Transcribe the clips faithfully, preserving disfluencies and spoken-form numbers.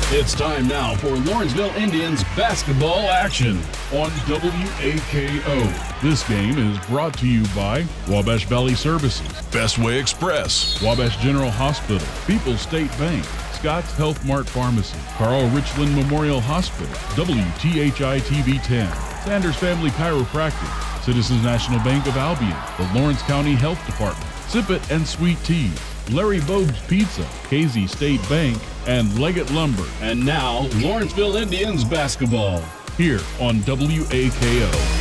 It's time now for Lawrenceville Indians basketball action on W A K O. This game is brought to you by Wabash Valley Services, Bestway Express, Wabash General Hospital, People's State Bank, Scott's Health Mart Pharmacy, Carl Richland Memorial Hospital, W T H I T V ten, Sanders Family Chiropractic, Citizens National Bank of Albion, the Lawrence County Health Department, Sip It and Sweet Tea, Larry Bogue's Pizza, K Z State Bank, and Leggett Lumber. And now, Lawrenceville Indians basketball here on W A K O.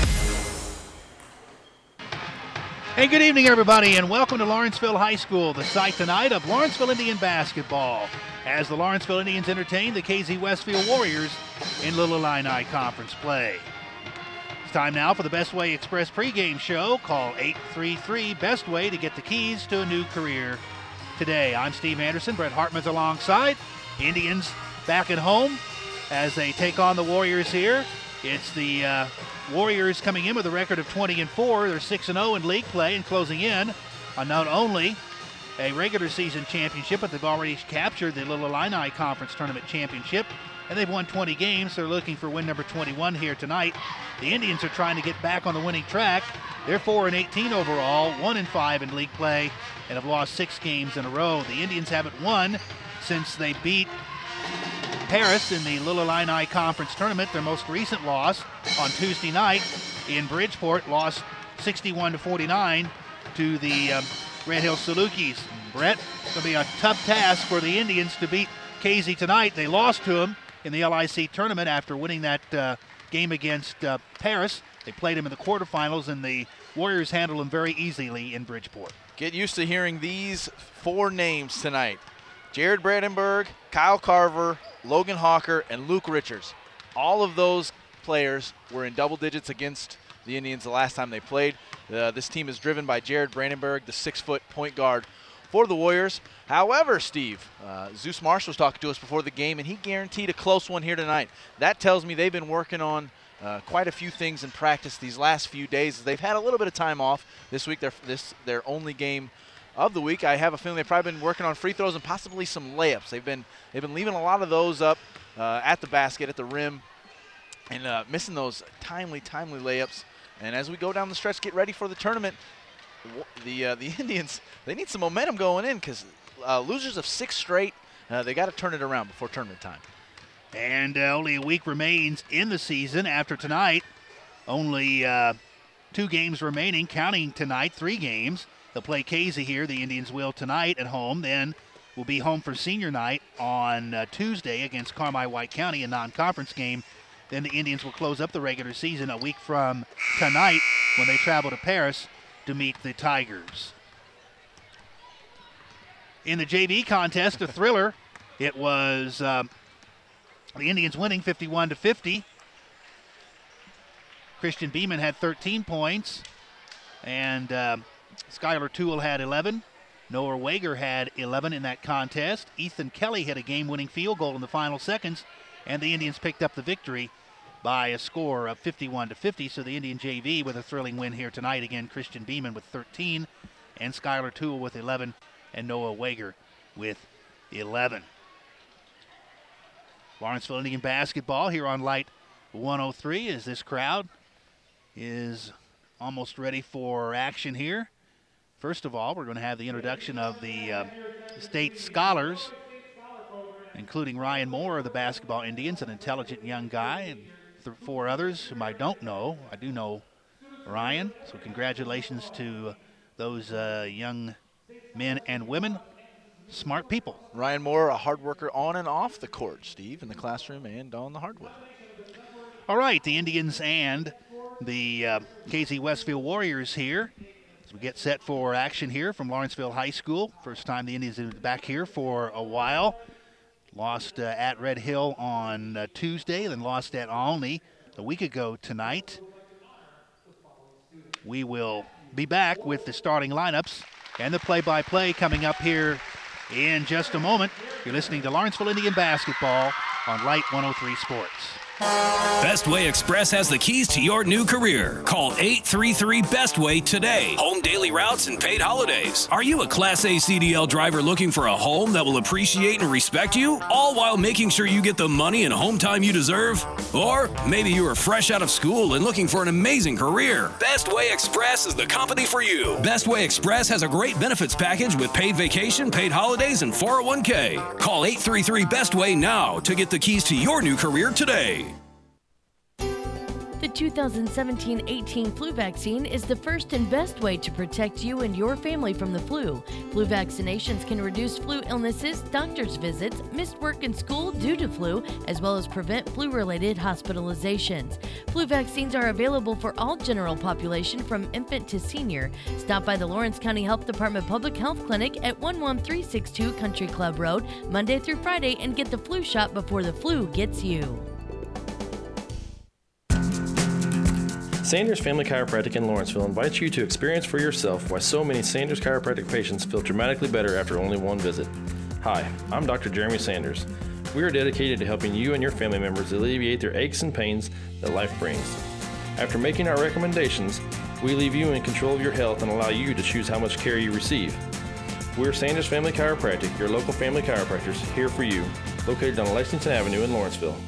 Hey, good evening, everybody, and welcome to Lawrenceville High School, the site tonight of Lawrenceville Indian basketball, as the Lawrenceville Indians entertain the K Z Westfield Warriors in Little Illini Conference play. It's time now for the Bestway Express pregame show. Call eight three three, BESTWAY to get the keys to a new career today. I'm Steve Anderson. Brett Hartman's alongside. Indians back at home as they take on the Warriors here. It's the uh, Warriors coming in with a record of twenty and four. They're six and oh in league play and closing in on not only a regular season championship, but they've already captured the Little Illini Conference Tournament Championship, and they've won twenty games. They're looking for win number twenty-one here tonight. The Indians are trying to get back on the winning track. They're four and eighteen overall, one and five in league play, and have lost six games in a row. The Indians haven't won since they beat Paris in the Little Illini Conference Tournament. Their most recent loss on Tuesday night in Bridgeport, lost sixty-one to forty-nine to the um, Red Hill Salukis. Brett, it's going to be a tough task for the Indians to beat K Z tonight. They lost to them in the L I C tournament after winning that uh, game against uh, Paris. They played them in the quarterfinals, and the Warriors handled them very easily in Bridgeport. Get used to hearing these four names tonight. Jared Brandenburg, Kyle Carver, Logan Hawker, and Luke Richards. All of those players were in double digits against the Indians the last time they played. Uh, this team is driven by Jared Brandenburg, the six-foot point guard for the Warriors. However, Steve, uh, Zeus Marsh was talking to us before the game, and he guaranteed a close one here tonight. That tells me they've been working on uh, quite a few things in practice these last few days. They've had a little bit of time off this week. They're, this their only game of the week. I have a feeling they've probably been working on free throws and possibly some layups. They've been they've been leaving a lot of those up uh, at the basket, at the rim, and uh, missing those timely, timely layups. And as we go down the stretch, get ready for the tournament, the uh, the Indians, they need some momentum going in, because uh, losers of six straight, uh, they got to turn it around before tournament time. And uh, only a week remains in the season after tonight. Only uh, two games remaining, counting tonight, three games. They'll play K Z here. The Indians will tonight at home. Then we'll be home for senior night on uh, Tuesday against Carmi-White County, a non-conference game. Then the Indians will close up the regular season a week from tonight when they travel to Paris to meet the Tigers. In the J V contest, a thriller. It was um, the Indians winning fifty-one to fifty. Christian Beeman had thirteen points, and uh, Skylar Toole had eleven. Noah Wager had eleven in that contest. Ethan Kelly hit a game-winning field goal in the final seconds, and the Indians picked up the victory by a score of fifty-one to fifty. So the Indian J V with a thrilling win here tonight. Again, Christian Beeman with thirteen, and Skylar Toole with eleven, and Noah Wager with eleven. Lawrenceville Indian basketball here on Light one oh three as this crowd is almost ready for action here. First of all, we're going to have the introduction of the uh, state scholars, including Ryan Moore of the Basketball Indians, an intelligent young guy, and th four others whom I don't know. I do know Ryan, so congratulations to those uh, young men and women. Smart people. Ryan Moore, a hard worker on and off the court, Steve, in the classroom and on the hardwood. All right, the Indians and the uh, K Z Westfield Warriors here as we get set for action here from Lawrenceville High School. First time the Indians have been back here for a while. Lost uh, at Red Hill on uh, Tuesday, then lost at Olney a week ago tonight. We will be back with the starting lineups and the play-by-play coming up here in just a moment. You're listening to Lawrenceville Indian Basketball on Light one oh three Sports. Bestway Express has the keys to your new career. Call eight three three Bestway today. Home daily routes and paid holidays. Are you a Class A C D L driver looking for a home that will appreciate and respect you, all while making sure you get the money and home time you deserve? Or maybe you are fresh out of school and looking for an amazing career. Bestway Express is the company for you. Bestway Express has a great benefits package with paid vacation, paid holidays, and four oh one k. Call eight three three Bestway now to get the keys to your new career today. The two thousand seventeen eighteen flu vaccine is the first and best way to protect you and your family from the flu. Flu vaccinations can reduce flu illnesses, doctor's visits, missed work and school due to flu, as well as prevent flu-related hospitalizations. Flu vaccines are available for all general population from infant to senior. Stop by the Lawrence County Health Department Public Health Clinic at one one three six two Country Club Road, Monday through Friday, and get the flu shot before the flu gets you. Sanders Family Chiropractic in Lawrenceville invites you to experience for yourself why so many Sanders Chiropractic patients feel dramatically better after only one visit. Hi, I'm Doctor Jeremy Sanders. We are dedicated to helping you and your family members alleviate their aches and pains that life brings. After making our recommendations, we leave you in control of your health and allow you to choose how much care you receive. We're Sanders Family Chiropractic, your local family chiropractors, here for you, located on Lexington Avenue in Lawrenceville.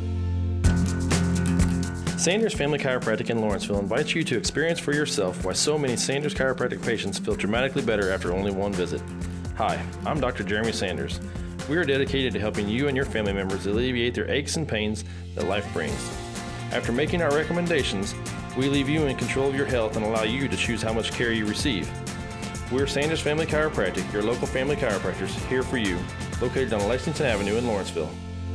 Sanders Family Chiropractic in Lawrenceville invites you to experience for yourself why so many Sanders Chiropractic patients feel dramatically better after only one visit. Hi, I'm Doctor Jeremy Sanders. We are dedicated to helping you and your family members alleviate their aches and pains that life brings. After making our recommendations, we leave you in control of your health and allow you to choose how much care you receive. We're Sanders Family Chiropractic, your local family chiropractors, here for you, located on Lexington Avenue in Lawrenceville.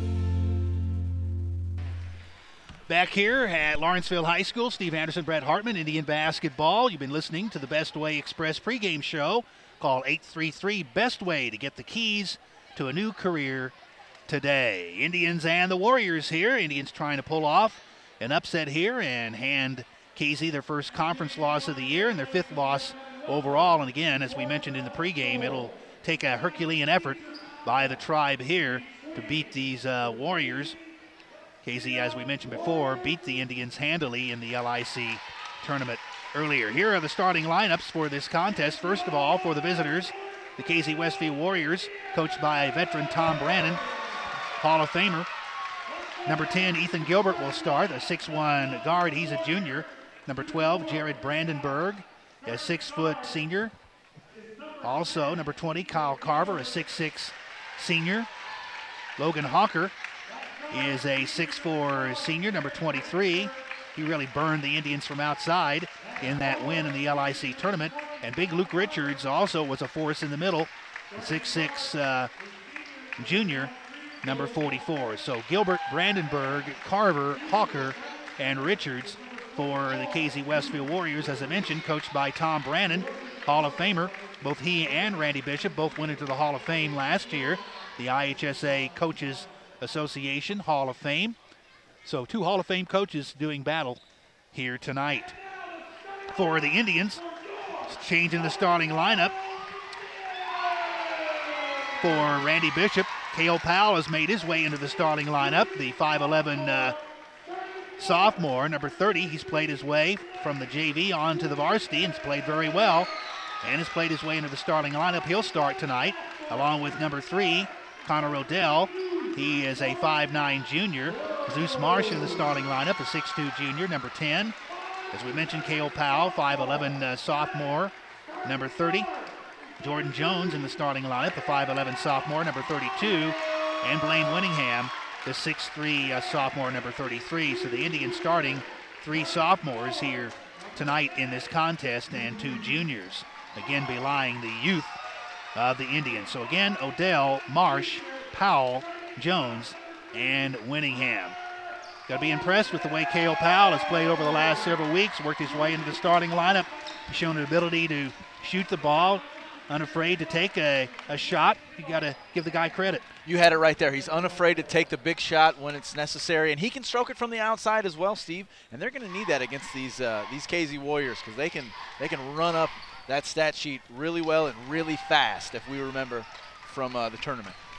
Back here at Lawrenceville High School, Steve Anderson, Brett Hartman, Indian basketball. You've been listening to the Bestway Express pregame show. Call eight three three Bestway to get the keys to a new career today. Indians and the Warriors here. Indians trying to pull off an upset here and hand K Z their first conference loss of the year and their fifth loss overall. And again, as we mentioned in the pregame, it'll take a Herculean effort by the Tribe here to beat these uh, Warriors. K Z, as we mentioned before, beat the Indians handily in the L I C tournament earlier. Here are the starting lineups for this contest. First of all, for the visitors, the K Z Westfield Warriors, coached by veteran Tom Brannon, Hall of Famer. Number ten, Ethan Gilbert will start, a six one guard. He's a junior. Number twelve, Jared Brandenburg, a six-foot senior. Also, number twenty, Kyle Carver, a six six senior. Logan Hawker is a six four senior, number twenty-three. He really burned the Indians from outside in that win in the L I C tournament. And big Luke Richards also was a force in the middle, a six six uh, junior, number forty-four. So Gilbert, Brandenburg, Carver, Hawker, and Richards for the K Z Westfield Warriors, as I mentioned, coached by Tom Brannon, Hall of Famer. Both he and Randy Bishop both went into the Hall of Fame last year, the I H S A Coaches Association Hall of Fame. So two Hall of Fame coaches doing battle here tonight. For the Indians, changing the starting lineup. For Randy Bishop, Cale Powell has made his way into the starting lineup. The five eleven uh, sophomore, number thirty, he's played his way from the J V on to the varsity and has played very well and has played his way into the starting lineup. He'll start tonight, along with number three, Connor Odell. He is a five nine junior. Zeus Marsh in the starting lineup, a six two junior, number ten. As we mentioned, Cale Powell, five eleven uh, sophomore, number thirty. Jordan Jones in the starting lineup, a five eleven sophomore, number thirty-two. And Blaine Winningham, the six three uh, sophomore, number thirty-three. So the Indians starting three sophomores here tonight in this contest and two juniors. Again, belying the youth of the Indians. So again, Odell, Marsh, Powell, Jones, and Winningham. Got to be impressed with the way Cale Powell has played over the last several weeks, worked his way into the starting lineup. He's shown an ability to shoot the ball, unafraid to take a, a shot. You got to give the guy credit. You had it right there. He's unafraid to take the big shot when it's necessary, and he can stroke it from the outside as well, Steve. And they're going to need that against these uh, these K Z Warriors, because they can they can run up that stat sheet really well and really fast, if we remember from uh, the tournament.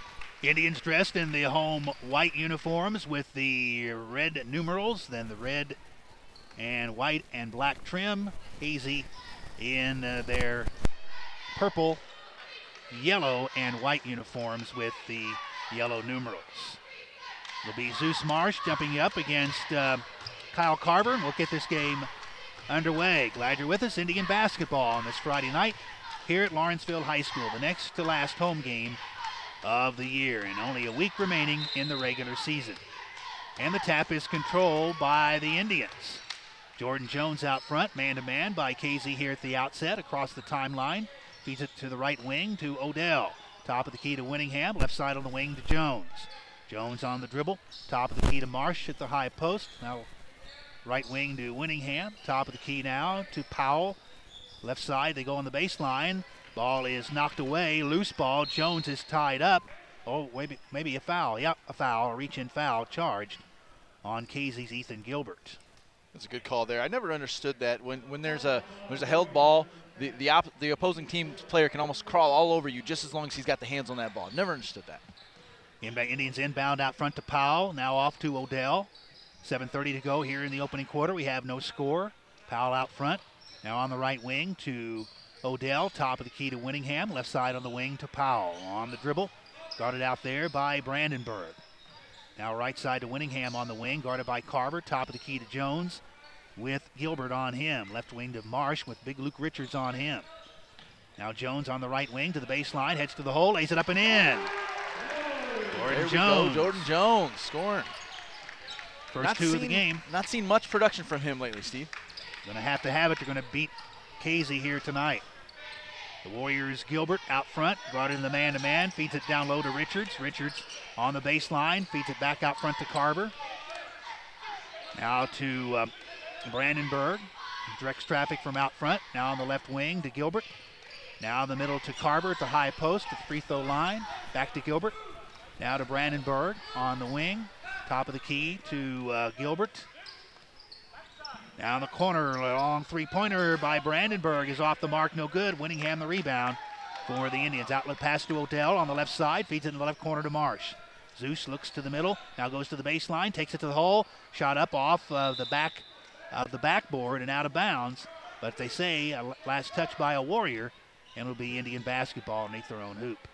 Indians dressed in the home white uniforms with the red numerals, then the red and white and black trim. Hazy in uh, their purple, yellow, and white uniforms with the yellow numerals. It'll be Zeus Marsh jumping up against uh, Kyle Carver, and we'll get this game underway. Glad you're with us. Indian basketball on this Friday night here at Lawrenceville High School, the next to last home game of the year, and only a week remaining in the regular season. And the tap is controlled by the Indians. Jordan Jones out front, man-to-man by Casey here at the outset, across the timeline. Feeds it to the right wing to Odell. Top of the key to Winningham, left side on the wing to Jones. Jones on the dribble, top of the key to Marsh at the high post. Now right wing to Winningham, top of the key now to Powell. Left side, they go on the baseline. Ball is knocked away, loose ball. Jones is tied up. Oh, maybe, maybe a foul. Yep, a foul, a reach-in foul charged on Casey's Ethan Gilbert. That's a good call there. I never understood that. When when there's a there's a held ball, the the, op, the opposing team's player can almost crawl all over you just as long as he's got the hands on that ball. Never understood that. Indians inbound out front to Powell. Now off to Odell. seven thirty to go here in the opening quarter. We have no score. Powell out front. Now on the right wing to Odell. Top of the key to Winningham. Left side on the wing to Powell. On the dribble. Guarded out there by Brandenburg. Now right side to Winningham on the wing. Guarded by Carver. Top of the key to Jones with Gilbert on him. Left wing to Marsh with big Luke Richards on him. Now Jones on the right wing to the baseline. Heads to the hole. Lays it up and in. Jordan Jones. Jordan Jones scoring. First not two seen, of the game. Not seen much production from him lately, Steve. Going to have to have it. They're going to beat Casey here tonight. The Warriors, Gilbert out front, brought in the man-to-man, feeds it down low to Richards. Richards on the baseline, feeds it back out front to Carver. Now to uh, Brandenburg. Directs traffic from out front. Now on the left wing to Gilbert. Now in the middle to Carver at the high post at the free throw line. Back to Gilbert. Now to Brandenburg on the wing. Top of the key to uh, Gilbert. Down the corner, a long three-pointer by Brandenburg is off the mark, no good. Winningham the rebound for the Indians. Outlet pass to Odell on the left side, feeds it in the left corner to Marsh. Zeus looks to the middle, now goes to the baseline, takes it to the hole, shot up off uh, the back of the backboard and out of bounds. But they say a last touch by a Warrior, and it'll be Indian basketball underneath their own hoop.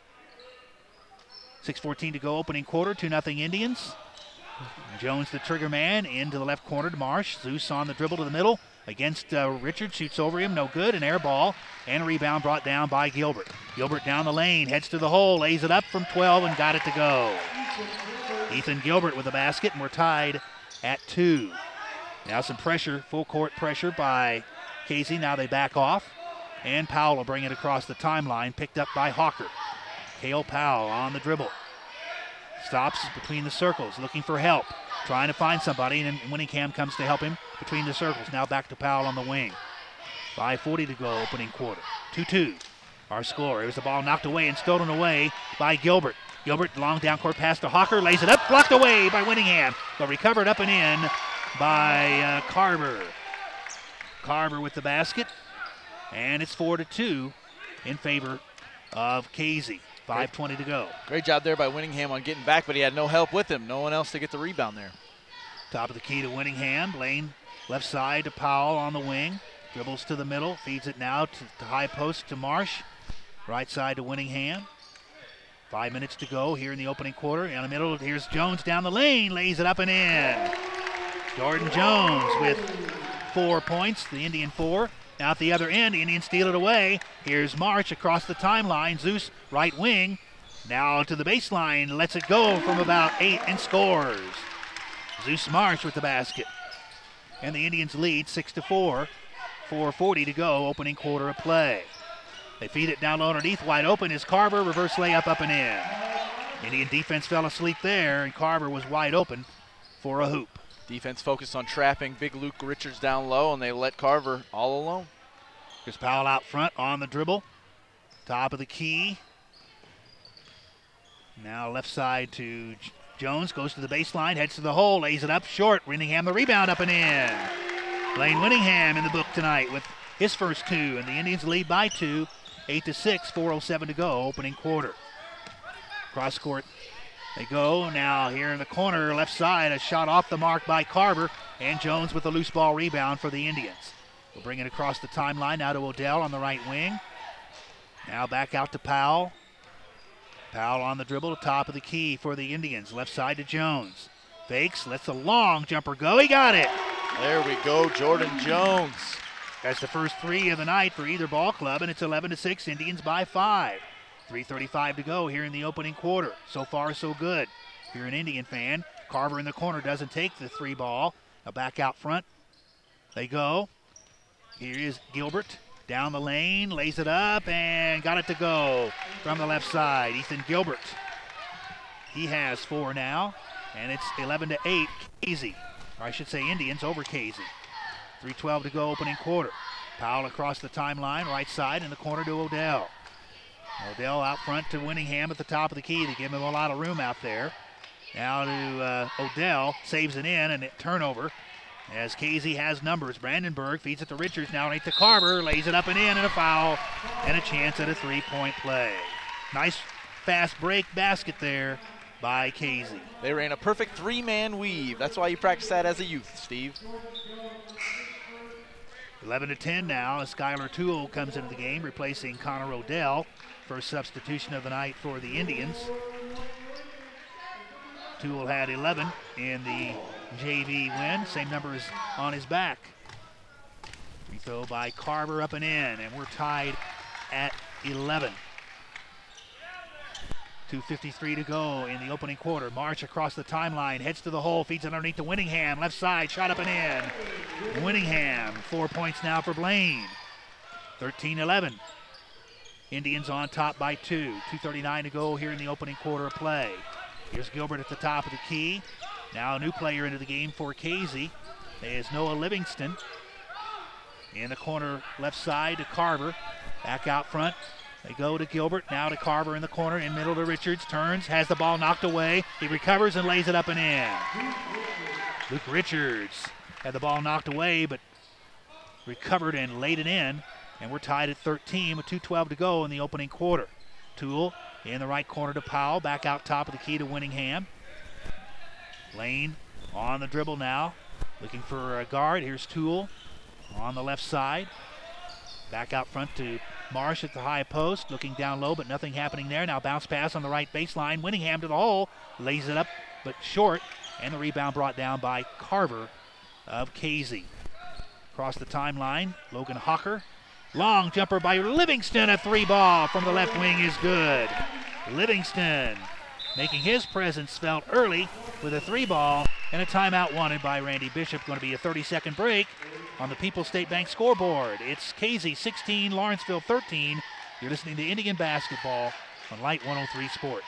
six fourteen to go, opening quarter, two nothing Indians. Jones, the trigger man, into the left corner to Marsh. Zeus on the dribble to the middle against uh, Richard, shoots over him, no good. An air ball and a rebound brought down by Gilbert. Gilbert down the lane, heads to the hole, lays it up from twelve and got it to go. Ethan Gilbert with a basket, and we're tied at two. Now some pressure, full court pressure by Casey. Now they back off, and Powell will bring it across the timeline, picked up by Hawker. Cale Powell on the dribble. Stops between the circles, looking for help, trying to find somebody, and Winningham comes to help him between the circles. Now back to Powell on the wing. five forty to go, opening quarter. two two, our score. It was the ball knocked away and stolen away by Gilbert. Gilbert, long down court pass to Hawker, lays it up, blocked away by Winningham, but recovered up and in by uh, Carver. Carver with the basket, and it's four to two in favor of Casey. five twenty to go. Great job there by Winningham on getting back, but he had no help with him. No one else to get the rebound there. Top of the key to Winningham. Lane left side to Powell on the wing. Dribbles to the middle. Feeds it now to the high post to Marsh. Right side to Winningham. Five minutes to go here in the opening quarter. In the middle, here's Jones down the lane. Lays it up and in. Jordan Jones with four points. The Indian four. Now at the other end, the Indians steal it away. Here's March across the timeline. Zeus, right wing. Now to the baseline. Lets it go from about eight and scores. Zeus March with the basket. And the Indians lead six to four. four forty to go, opening quarter of play. They feed it down low underneath. Wide open is Carver. Reverse layup up and in. Indian defense fell asleep there, and Carver was wide open for a hoop. Defense focused on trapping big Luke Richards down low, and they let Carver all alone. Here's Powell out front on the dribble. Top of the key. Now left side to J- Jones. Goes to the baseline, heads to the hole, lays it up short. Winningham the rebound up and in. Lane Winningham in the book tonight with his first two, and the Indians lead by two. eight to six, four oh seven to go, opening quarter. Cross court they go. Now here in the corner, left side, a shot off the mark by Carver, and Jones with a loose ball rebound for the Indians. We'll bring it across the timeline now to Odell on the right wing. Now back out to Powell. Powell on the dribble, top of the key for the Indians. Left side to Jones. Fakes, lets a long jumper go. He got it. There we go, Jordan Jones. That's the first three of the night for either ball club, and it's eleven to six, Indians by five. three thirty-five to go here in the opening quarter. So far, so good. If you're an Indian fan, Carver in the corner doesn't take the three ball. Now back out front. They go. Here is Gilbert. Down the lane, lays it up, and got it to go from the left side. Ethan Gilbert. He has four now, and it's eleven to eight, Casey. Or I should say Indians over Casey. three twelve to go, opening quarter. Powell across the timeline, right side, in the corner to Odell. Odell out front to Winningham at the top of the key. They give him a lot of room out there. Now to uh, Odell, saves it in, and it turnover. As Casey has numbers. Brandenburg feeds it to Richards, now right to Carver, lays it up and in, and a foul, and a chance at a three-point play. Nice fast break basket there by Casey. They ran a perfect three-man weave. That's why you practiced that as a youth, Steve. eleven to ten now as Skylar Toole comes into the game, replacing Connor Odell. First substitution of the night for the Indians. Toole had eleven in the J V win. Same number as on his back. Free throw by Carver up and in, and we're tied at eleven. two fifty-three to go in the opening quarter. Marsh across the timeline, heads to the hole, feeds it underneath to Winningham. Left side, shot up and in. Winningham, four points now for Blaine. thirteen eleven. Indians on top by two. two thirty-nine to go here in the opening quarter of play. Here's Gilbert at the top of the key. Now a new player into the game for Casey is Noah Livingston. In the corner left side to Carver. Back out front. They go to Gilbert, now to Carver in the corner, in middle to Richards, turns, has the ball knocked away. He recovers and lays it up and in. Luke Richards had the ball knocked away, but recovered and laid it in. And we're tied at thirteen with two twelve to go in the opening quarter. Toole in the right corner to Powell, back out top of the key to Winningham. Lane on the dribble now, looking for a guard. Here's Toole on the left side. Back out front to Marsh at the high post, looking down low, but nothing happening there. Now bounce pass on the right baseline. Winningham to the hole, lays it up, but short, and the rebound brought down by Carver of Casey. Across the timeline, Logan Hawker. Long jumper by Livingston, a three ball from the left wing is good. Livingston making his presence felt early with a three ball, and a timeout wanted by Randy Bishop. Going to be a thirty second break on the People's State Bank scoreboard. It's Casey sixteen, Lawrenceville thirteen. You're listening to Indian Basketball on Light one oh three Sports.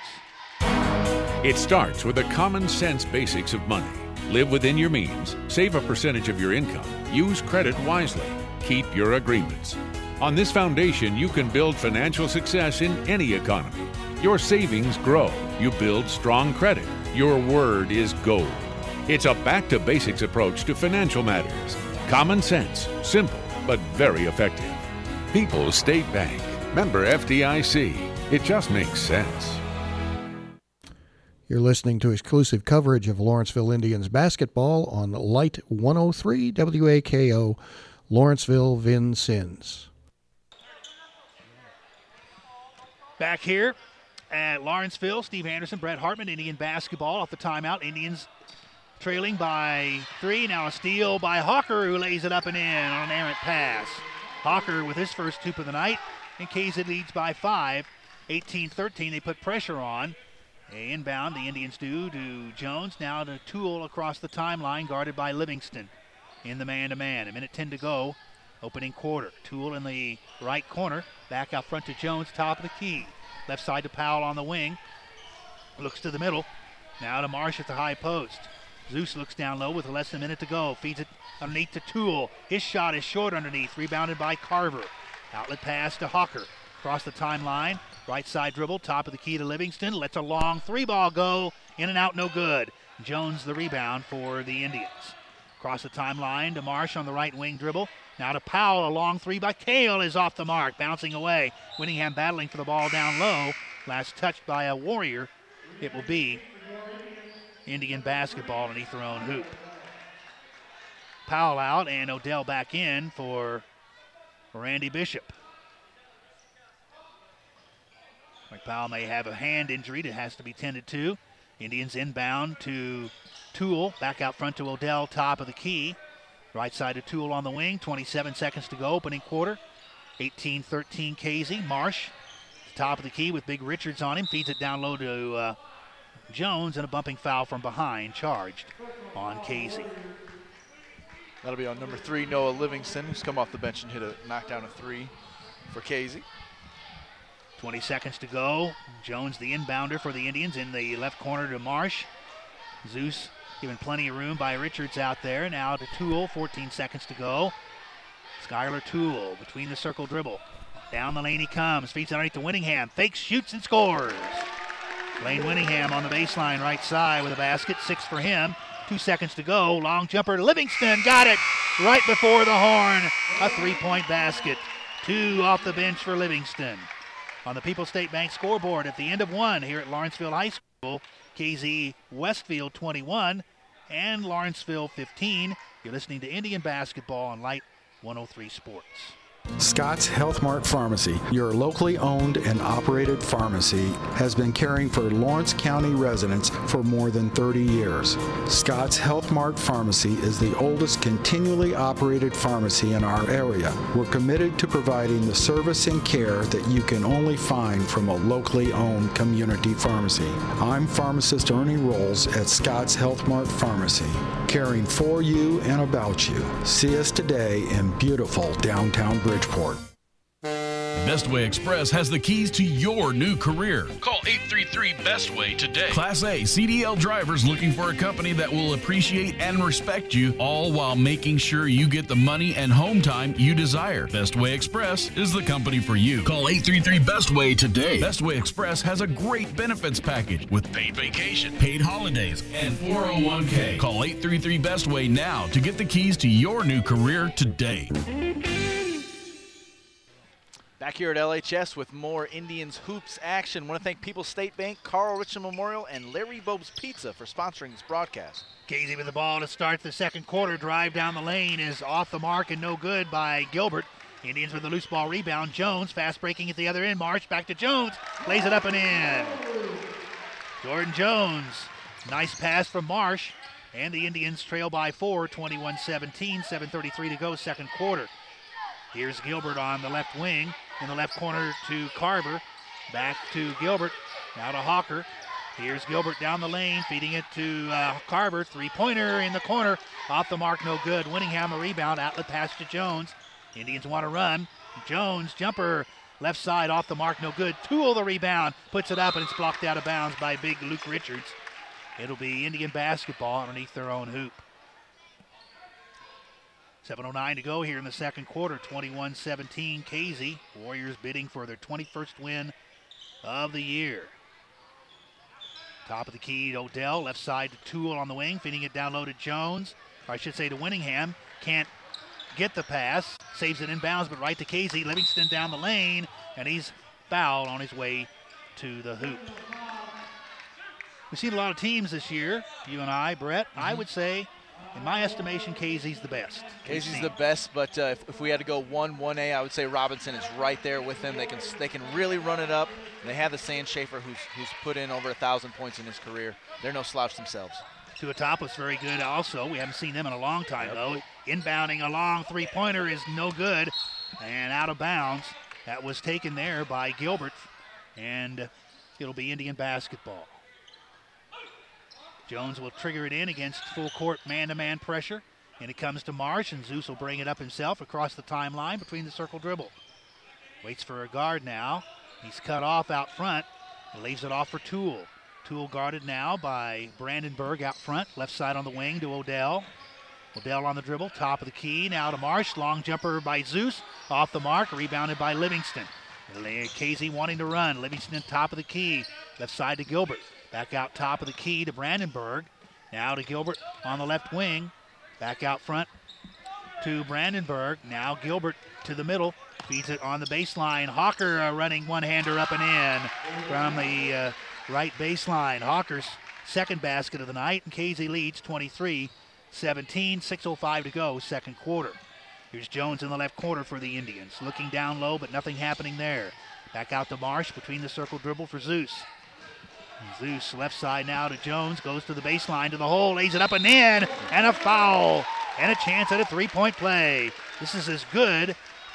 It starts with the common sense basics of money. Live within your means, save a percentage of your income, use credit wisely, keep your agreements. On this foundation, you can build financial success in any economy. Your savings grow. You build strong credit. Your word is gold. It's a back-to-basics approach to financial matters. Common sense, simple, but very effective. People's State Bank. Member F D I C. It just makes sense. You're listening to exclusive coverage of Lawrenceville Indians basketball on Light one oh three W A K O, Lawrenceville, Vincennes. Back here at Lawrenceville, Steve Anderson, Brett Hartman, Indian basketball off the timeout. Indians trailing by three. Now a steal by Hawker, who lays it up and in on an errant pass. Hawker with his first two of the night, and Casey leads by five. eighteen thirteen, they put pressure on. A inbound, the Indians do, to Jones. Now to Toole across the timeline, guarded by Livingston in the man-to-man. A minute ten to go, opening quarter. Toole in the right corner, back out front to Jones, top of the key. Left side to Powell on the wing. Looks to the middle. Now to Marsh at the high post. Zeus looks down low with less than a minute to go. Feeds it underneath to Toole. His shot is short underneath, rebounded by Carver. Outlet pass to Hawker. Across the timeline. Right side dribble, top of the key to Livingston. Lets a long three ball go. In and out, no good. Jones the rebound for the Indians. Across the timeline to Marsh on the right wing dribble. Now to Powell, a long three by Cale is off the mark, bouncing away. Winningham battling for the ball down low. Last touched by a Warrior it will be Indian basketball underneath their own hoop. Powell out and Odell back in for Randy Bishop. Mike Powell may have a hand injury that has to be tended to. Indians inbound to Toole, back out front to Odell, top of the key. Right side to Toole on the wing, twenty-seven seconds to go, opening quarter. eighteen thirteen Casey. Marsh, top of the key with Big Richards on him, feeds it down low to uh, Jones, and a bumping foul from behind, charged on Casey. That'll be on number three, Noah Livingston, who's come off the bench and hit a knockdown of three for Casey. twenty seconds to go. Jones, the inbounder for the Indians, in the left corner to Marsh. Zeus given plenty of room by Richards out there. Now to Toole, fourteen seconds to go. Skylar Toole between the circle dribble. Down the lane he comes, feeds underneath to Winningham. Fakes, shoots, and scores. Lane Winningham on the baseline right side with a basket, six for him. Two seconds to go. Long jumper to Livingston. Got it right before the horn. A three-point basket. Two off the bench for Livingston. On the People's State Bank scoreboard at the end of one here at Lawrenceville High School, K Z Westfield twenty-one and Lawrenceville fifteen. You're listening to Indian basketball on Light one oh three Sports. Scott's Health Mart Pharmacy, your locally owned and operated pharmacy, has been caring for Lawrence County residents for more than thirty years. Scott's Health Mart Pharmacy is the oldest continually operated pharmacy in our area. We're committed to providing the service and care that you can only find from a locally owned community pharmacy. I'm pharmacist Ernie Rolls at Scott's Health Mart Pharmacy, caring for you and about you. See us today in beautiful downtown Bridgeport. Bestway Express has the keys to your new career. Call eight three three Bestway today. Class A C D L drivers looking for a company that will appreciate and respect you, all while making sure you get the money and home time you desire. Bestway Express is the company for you. Call eight three three Bestway today. Bestway Express has a great benefits package with paid vacation, paid holidays, and four oh one k. Call eight three three Bestway now to get the keys to your new career today. Back here at L H S with more Indians hoops action. I want to thank People's State Bank, Carl Richland Memorial, and Larry Bob's Pizza for sponsoring this broadcast. Casey with the ball to start the second quarter. Drive down the lane is off the mark and no good by Gilbert. Indians with the loose ball rebound. Jones fast breaking at the other end. Marsh back to Jones. Lays it up and in. Jordan Jones. Nice pass from Marsh. And the Indians trail by four, twenty-one seventeen. seven thirty-three to go, second quarter. Here's Gilbert on the left wing. In the left corner to Carver. Back to Gilbert. Now to Hawker. Here's Gilbert down the lane, feeding it to uh, Carver. Three-pointer in the corner. Off the mark, no good. Winningham a rebound. Outlet pass to Jones. Indians want to run. Jones, jumper. Left side off the mark, no good. Toole the rebound. Puts it up, and it's blocked out of bounds by big Luke Richards. It'll be Indian basketball underneath their own hoop. seven oh nine to go here in the second quarter. twenty-one seventeen Casey. Warriors bidding for their twenty-first win of the year. Top of the key to Odell. Left side to Toole on the wing. Feeding it down low to Jones. Or I should say to Winningham. Can't get the pass. Saves it inbounds, but right to Casey. Livingston down the lane. And he's fouled on his way to the hoop. We've seen a lot of teams this year. You and I, Brett. Mm-hmm. I would say, in my estimation, Casey's the best. Casey's the best, but uh, if, if we had to go one, one A, I would say Robinson is right there with them. They can they can really run it up. And they have the Sand Schaefer, who's who's put in over a thousand points in his career. They're no slouch themselves. Tuatopoulos very good also. We haven't seen them in a long time, yep. though. Inbounding a long three-pointer is no good and out of bounds. That was taken there by Gilbert, and it'll be Indian basketball. Jones will trigger it in against full court man-to-man pressure. And it comes to Marsh, and Zeus will bring it up himself across the timeline between the circle dribble. Waits for a guard now. He's cut off out front and leaves it off for Toole. Toole guarded now by Brandenburg out front. Left side on the wing to Odell. Odell on the dribble, top of the key. Now to Marsh. Long jumper by Zeus. Off the mark, rebounded by Livingston. Casey wanting to run. Livingston top of the key. Left side to Gilbert. Back out top of the key to Brandenburg. Now to Gilbert on the left wing. Back out front to Brandenburg. Now Gilbert to the middle. Feeds it on the baseline. Hawker uh, running one-hander up and in from the uh, right baseline. Hawker's second basket of the night, and K Z leads twenty-three seventeen, six oh five to go, second quarter. Here's Jones in the left corner for the Indians. Looking down low, but nothing happening there. Back out to Marsh, between the circle dribble for Zeus. Zeus left side now to Jones, goes to the baseline, to the hole, lays it up and in, and a foul, and a chance at a three-point play. This is as good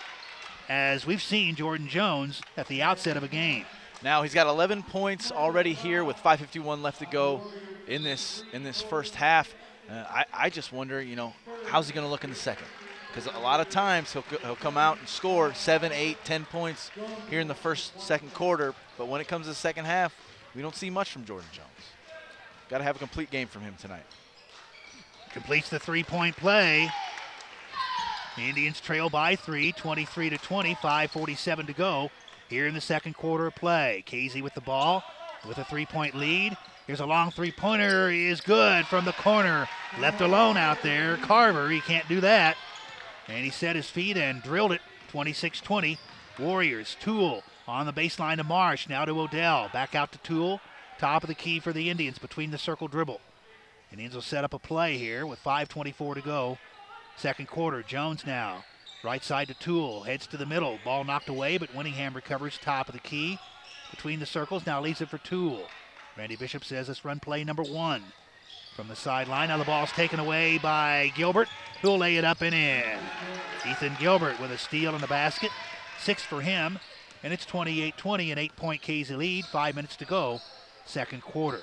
as we've seen Jordan Jones at the outset of a game. Now he's got eleven points already here with five fifty-one left to go in this in this first half. Uh, I, I just wonder, you know, how's he going to look in the second? Because a lot of times he'll, he'll come out and score seven, eight, ten points here in the first, second quarter, but when it comes to the second half, we don't see much from Jordan Jones. Got to have a complete game from him tonight. Completes the three-point play. The Indians trail by three, twenty-three to twenty, five forty-seven to go here in the second quarter of play. Casey with the ball with a three-point lead. Here's a long three-pointer, is good from the corner. Left alone out there. Carver, he can't do that. And he set his feet and drilled it, twenty-six twenty. Warriors, Toole on the baseline to Marsh, now to Odell. Back out to Toole, top of the key for the Indians between the circle dribble. Indians will set up a play here with five twenty-four to go. Second quarter, Jones now. Right side to Toole, heads to the middle. Ball knocked away, but Winningham recovers top of the key. Between the circles, now leaves it for Toole. Randy Bishop says let's run play number one. From the sideline, now the ball's taken away by Gilbert, who'll lay it up and in. Ethan Gilbert with a steal in the basket. Six for him, and it's twenty-eight twenty, an eight-point K Z lead. Five minutes to go, second quarter.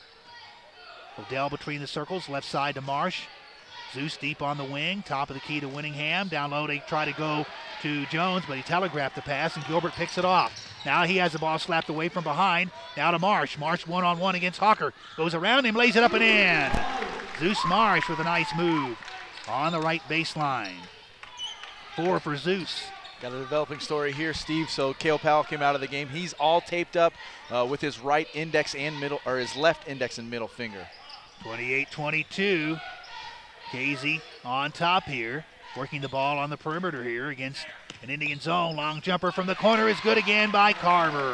Odell between the circles, left side to Marsh. Zeus deep on the wing, top of the key to Winningham. Down low, they try to go to Jones, but he telegraphed the pass, and Gilbert picks it off. Now he has the ball slapped away from behind. Now to Marsh. Marsh one-on-one against Hawker. Goes around him, lays it up and in. Zeus Marsh with a nice move on the right baseline. Four for Zeus. Got a developing story here, Steve. So Cale Powell came out of the game. He's all taped up uh, with his right index and middle, or his left index and middle finger. twenty-eight twenty-two. Casey on top here, working the ball on the perimeter here against an Indian zone. Long jumper from the corner is good again by Carver.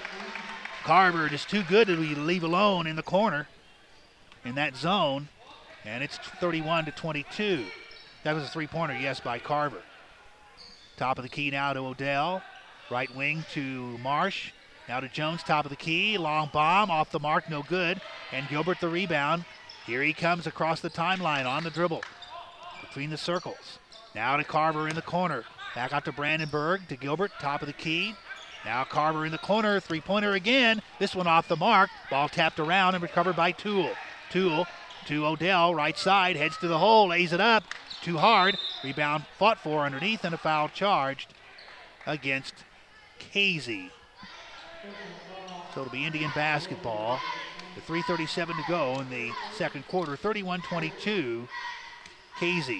Carver just too good to leave alone in the corner in that zone, and it's thirty-one to twenty-two. That was a three-pointer, yes, by Carver. Top of the key now to Odell. Right wing to Marsh. Now to Jones, top of the key. Long bomb, off the mark, no good. And Gilbert the rebound. Here he comes across the timeline on the dribble. Between the circles. Now to Carver in the corner. Back out to Brandenburg, to Gilbert, top of the key. Now Carver in the corner, three-pointer again. This one off the mark. Ball tapped around and recovered by Toole. Toole to Odell, right side, heads to the hole, lays it up. Too hard. Rebound fought for underneath, and a foul charged against Casey. So it'll be Indian basketball. With three thirty-seven to go in the second quarter, thirty-one twenty-two, Casey.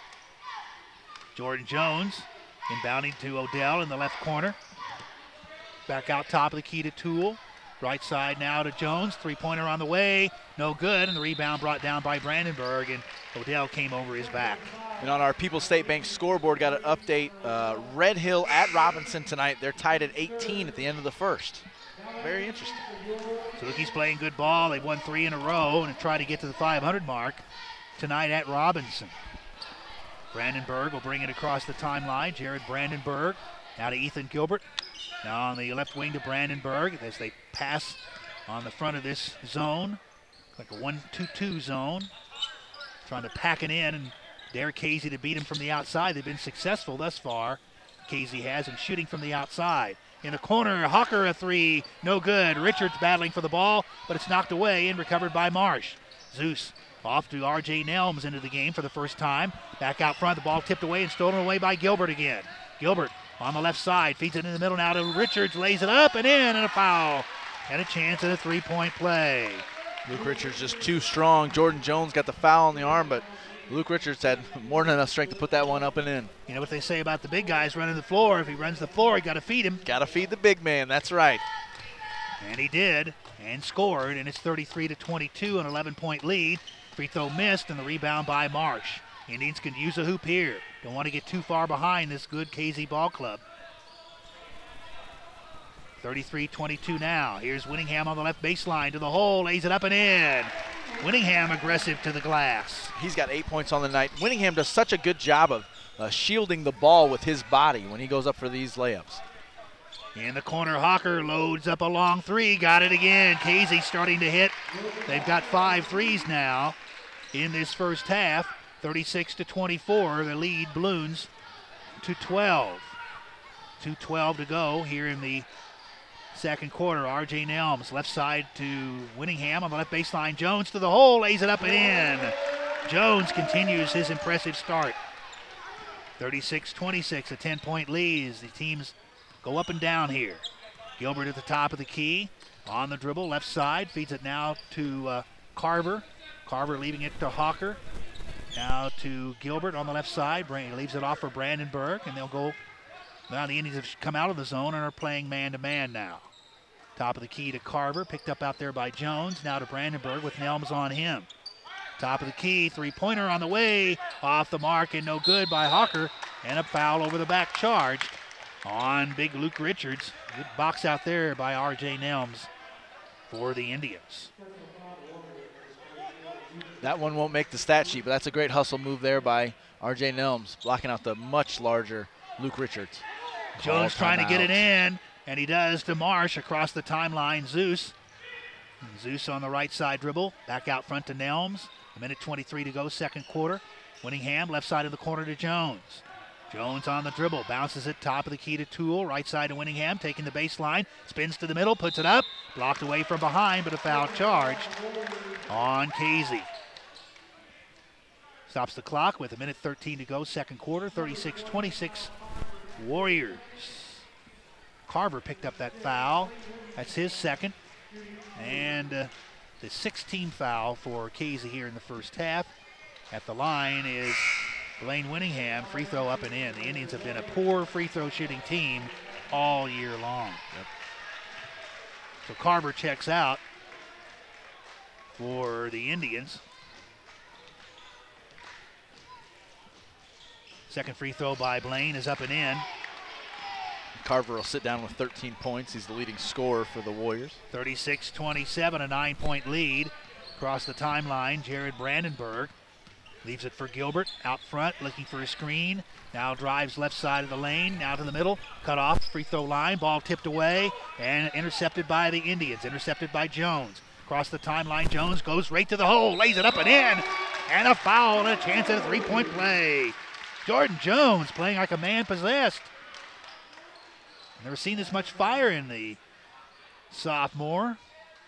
Jordan Jones inbounding to Odell in the left corner. Back out top of the key to Toole. Right side now to Jones. Three-pointer on the way. No good, and the rebound brought down by Brandenburg, and Odell came over his back. And on our People's State Bank scoreboard, got an update. Uh, Red Hill at Robinson tonight. They're tied at eighteen at the end of the first. Very interesting. Salukis playing good ball. They've won three in a row and try to get to the five hundred mark tonight at Robinson. Brandenburg will bring it across the timeline. Jared Brandenburg now to Ethan Gilbert. Now on the left wing to Brandenburg as they pass on the front of this zone. Like a one two two zone. Trying to pack it in and dare Casey to beat him from the outside. They've been successful thus far. Casey has, and shooting from the outside. In the corner, Hawker a three, no good. Richards battling for the ball, but it's knocked away and recovered by Marsh. Zeus off to R J Nelms into the game for the first time. Back out front, the ball tipped away and stolen away by Gilbert again. Gilbert on the left side, feeds it in the middle now to Richards, lays it up and in, and a foul. And a chance at a three-point play. Luke Richards just too strong. Jordan Jones got the foul on the arm, but Luke Richards had more than enough strength to put that one up and in. You know what they say about the big guys running the floor. If he runs the floor, you got to feed him. Got to feed the big man, that's right. And he did, and scored, and it's thirty-three to twenty-two, an eleven-point lead. Free throw missed, and the rebound by Marsh. Indians can use a hoop here. Don't want to get too far behind this good K Z ball club. thirty-three twenty-two now. Here's Winningham on the left baseline to the hole, lays it up and in. Winningham aggressive to the glass. He's got eight points on the night. Winningham does such a good job of uh, shielding the ball with his body when he goes up for these layups. In the corner, Hawker loads up a long three, got it again. Casey starting to hit. They've got five threes now in this first half. thirty-six to twenty-four, the lead balloons to twelve. two twelve to go here in the second quarter. R J Nelms, left side to Winningham on the left baseline. Jones to the hole, lays it up and in. Jones continues his impressive start. thirty-six twenty-six, a ten-point lead as the teams go up and down here. Gilbert at the top of the key. On the dribble, left side, feeds it now to uh, Carver. Carver leaving it to Hawker. Now to Gilbert on the left side. Brand leaves it off for Brandenburg, and they'll go. Now the Indians have come out of the zone and are playing man-to-man now. Top of the key to Carver, picked up out there by Jones. Now to Brandenburg with Nelms on him. Top of the key, three-pointer on the way. Off the mark and no good by Hawker. And a foul over the back charge on big Luke Richards. Good box out there by R J Nelms for the Indians. That one won't make the stat sheet, but that's a great hustle move there by R J Nelms, blocking out the much larger Luke Richards. Jones trying to get it in, and he does to Marsh across the timeline. Zeus. And Zeus on the right side dribble, back out front to Nelms. A minute twenty-three to go, second quarter. Winningham, left side of the corner to Jones. Jones on the dribble, bounces it top of the key to Toole, right side to Winningham, taking the baseline, spins to the middle, puts it up, blocked away from behind, but a foul charged on Casey. Stops the clock with a minute thirteen to go, second quarter, thirty-six twenty-six Warriors. Carver picked up that foul. That's his second. And uh, the sixteenth foul for Casey here in the first half. At the line is Blaine Winningham, free throw up and in. The Indians have been a poor free throw shooting team all year long. Yep. So Carver checks out for the Indians. Second free throw by Blaine is up and in. Carver will sit down with thirteen points. He's the leading scorer for the Warriors. thirty-six twenty-seven, a nine-point lead. Across the timeline, Jared Brandenburg leaves it for Gilbert out front, looking for a screen. Now drives left side of the lane, now to the middle, cut off free throw line, ball tipped away, and intercepted by the Indians, intercepted by Jones. Across the timeline, Jones goes right to the hole, lays it up and in, and a foul and a chance at a three-point play. Jordan Jones playing like a man possessed. Never seen this much fire in the sophomore.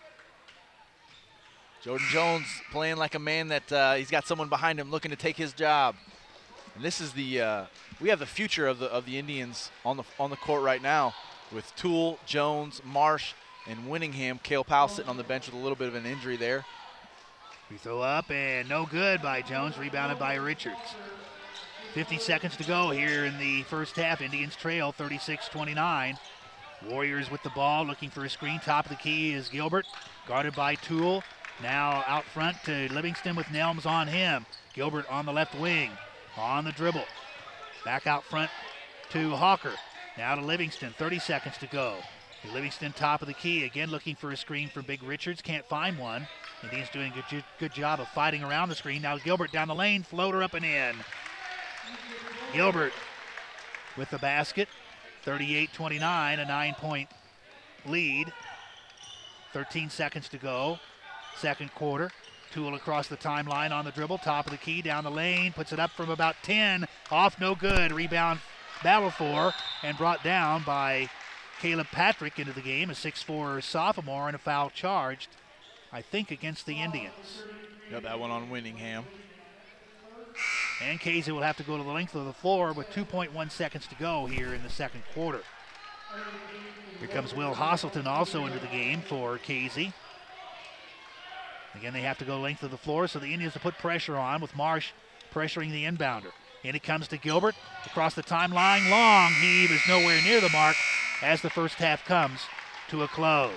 Jordan Jones playing like a man that uh, he's got someone behind him looking to take his job. And this is the uh, we have the future of the of the Indians on the on the court right now with Toole, Jones, Marsh, and Winningham. Cale Powell sitting on the bench with a little bit of an injury there. Free throw up and no good by Jones, rebounded by Richards. fifty seconds to go here in the first half. Indians trail thirty-six twenty-nine. Warriors with the ball, looking for a screen. Top of the key is Gilbert, guarded by Toole. Now out front to Livingston with Nelms on him. Gilbert on the left wing, on the dribble. Back out front to Hawker. Now to Livingston, thirty seconds to go. Livingston top of the key, again looking for a screen from Big Richards. Can't find one. Indians doing a good, good job of fighting around the screen. Now Gilbert down the lane, floater up and in. Gilbert with the basket, thirty-eight twenty-nine, a nine-point lead. thirteen seconds to go, second quarter. Toole across the timeline on the dribble, top of the key, down the lane, puts it up from about ten, off no good. Rebound battle for and brought down by Caleb Patrick into the game, a six four sophomore, and a foul charged, I think, against the Indians. Got that one on Winningham. And Casey will have to go to the length of the floor with two point one seconds to go here in the second quarter. Here comes Will Hasselton also into the game for Casey. Again, they have to go length of the floor, so the Indians will put pressure on with Marsh pressuring the inbounder. And it comes to Gilbert across the timeline. Long heave is nowhere near the mark as the first half comes to a close.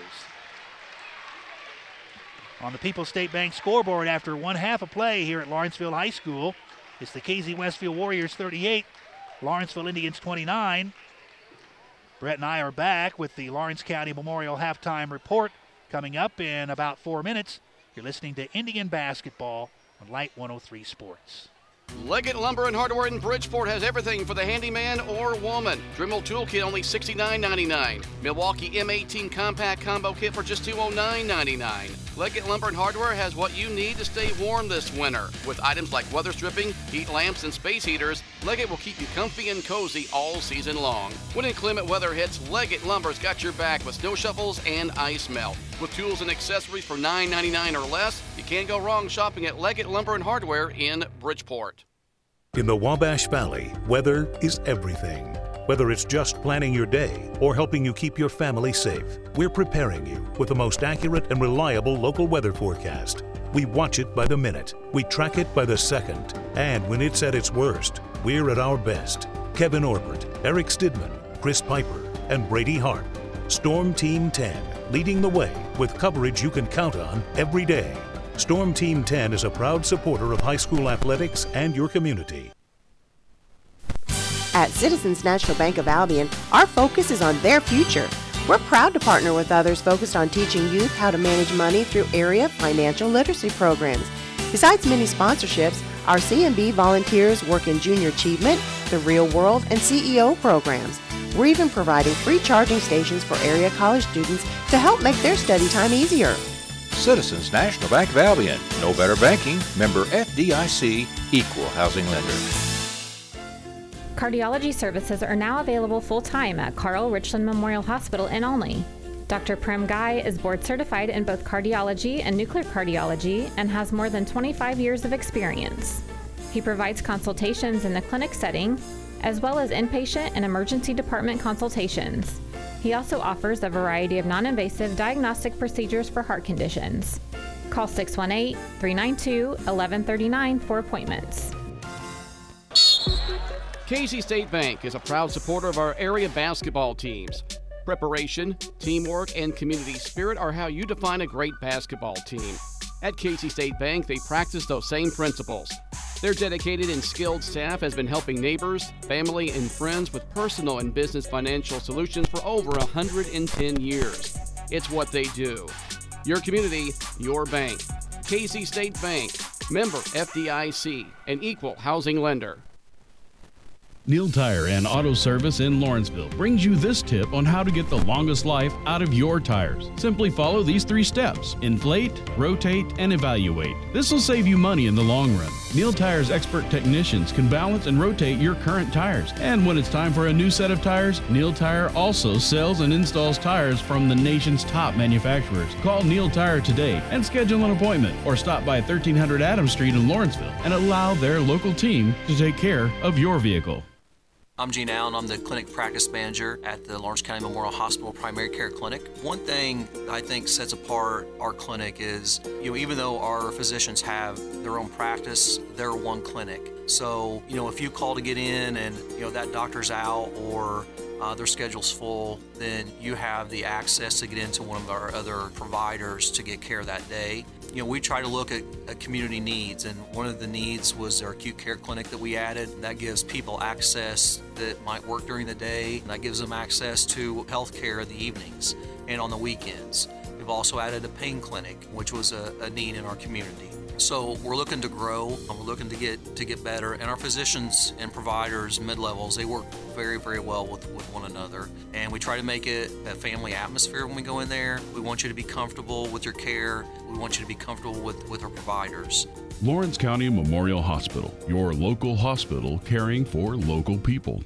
On the People's State Bank scoreboard after one half of play here at Lawrenceville High School, it's the K Z Westfield Warriors thirty-eight, Lawrenceville Indians twenty-nine. Brett and I are back with the Lawrence County Memorial Halftime Report coming up in about four minutes. You're listening to Indian Basketball on Light one oh three Sports. Leggett Lumber and Hardware in Bridgeport has everything for the handyman or woman. Dremel Toolkit only sixty-nine ninety-nine. Milwaukee M eighteen Compact Combo Kit for just two oh nine ninety-nine. Leggett Lumber and Hardware has what you need to stay warm this winter. With items like weather stripping, heat lamps, and space heaters, Leggett will keep you comfy and cozy all season long. When inclement weather hits, Leggett Lumber's got your back with snow shovels and ice melt. With tools and accessories for nine ninety-nine or less, you can't go wrong shopping at Leggett Lumber and Hardware in Bridgeport. In the Wabash Valley, weather is everything. Whether it's just planning your day or helping you keep your family safe, we're preparing you with the most accurate and reliable local weather forecast. We watch it by the minute, we track it by the second, and when it's at its worst, we're at our best. Kevin Orbert, Eric Stidman, Chris Piper, and Brady Hart. Storm Team ten, leading the way with coverage you can count on every day. Storm Team ten is a proud supporter of high school athletics and your community. At Citizens National Bank of Albion, our focus is on their future. We're proud to partner with others focused on teaching youth how to manage money through area financial literacy programs. Besides many sponsorships, our C N B volunteers work in junior achievement, the real world, and C E O programs. We're even providing free charging stations for area college students to help make their study time easier. Citizens National Bank of Albion. No better banking. Member F D I C. Equal housing lender. Cardiology services are now available full-time at Carl Richland Memorial Hospital in Olney. Doctor Prem Gai is board certified in both cardiology and nuclear cardiology and has more than twenty-five years of experience. He provides consultations in the clinic setting, as well as inpatient and emergency department consultations. He also offers a variety of non-invasive diagnostic procedures for heart conditions. Call six one eight, three nine two, one one three nine for appointments. Casey State Bank is a proud supporter of our area basketball teams. Preparation, teamwork, and community spirit are how you define a great basketball team. At Casey State Bank, they practice those same principles. Their dedicated and skilled staff has been helping neighbors, family, and friends with personal and business financial solutions for over one hundred ten years. It's what they do. Your community, your bank. Casey State Bank, member F D I C, an equal housing lender. Neil Tire and Auto Service in Lawrenceville brings you this tip on how to get the longest life out of your tires. Simply follow these three steps: inflate, rotate, and evaluate. This will save you money in the long run. Neil Tire's expert technicians can balance and rotate your current tires. And when it's time for a new set of tires, Neil Tire also sells and installs tires from the nation's top manufacturers. Call Neil Tire today and schedule an appointment, or stop by thirteen hundred Adams Street in Lawrenceville and allow their local team to take care of your vehicle. I'm Gene Allen. I'm the clinic practice manager at the Lawrence County Memorial Hospital Primary Care Clinic. One thing I think sets apart our clinic is, you know, even though our physicians have their own practice, they're one clinic. So, you know, if you call to get in and, you know, that doctor's out or uh, their schedule's full, then you have the access to get into one of our other providers to get care that day. You know, we try to look at, at community needs, and one of the needs was our acute care clinic that we added. That gives people access that might work during the day, and that gives them access to health care in the evenings and on the weekends. We've also added a pain clinic, which was a, a need in our community. So we're looking to grow, and we're looking to get to get better, and our physicians and providers, mid-levels, they work very, very well with, with one another. And we try to make it a family atmosphere when we go in there. We want you to be comfortable with your care. We want you to be comfortable with, with our providers. Lawrence County Memorial Hospital, your local hospital caring for local people.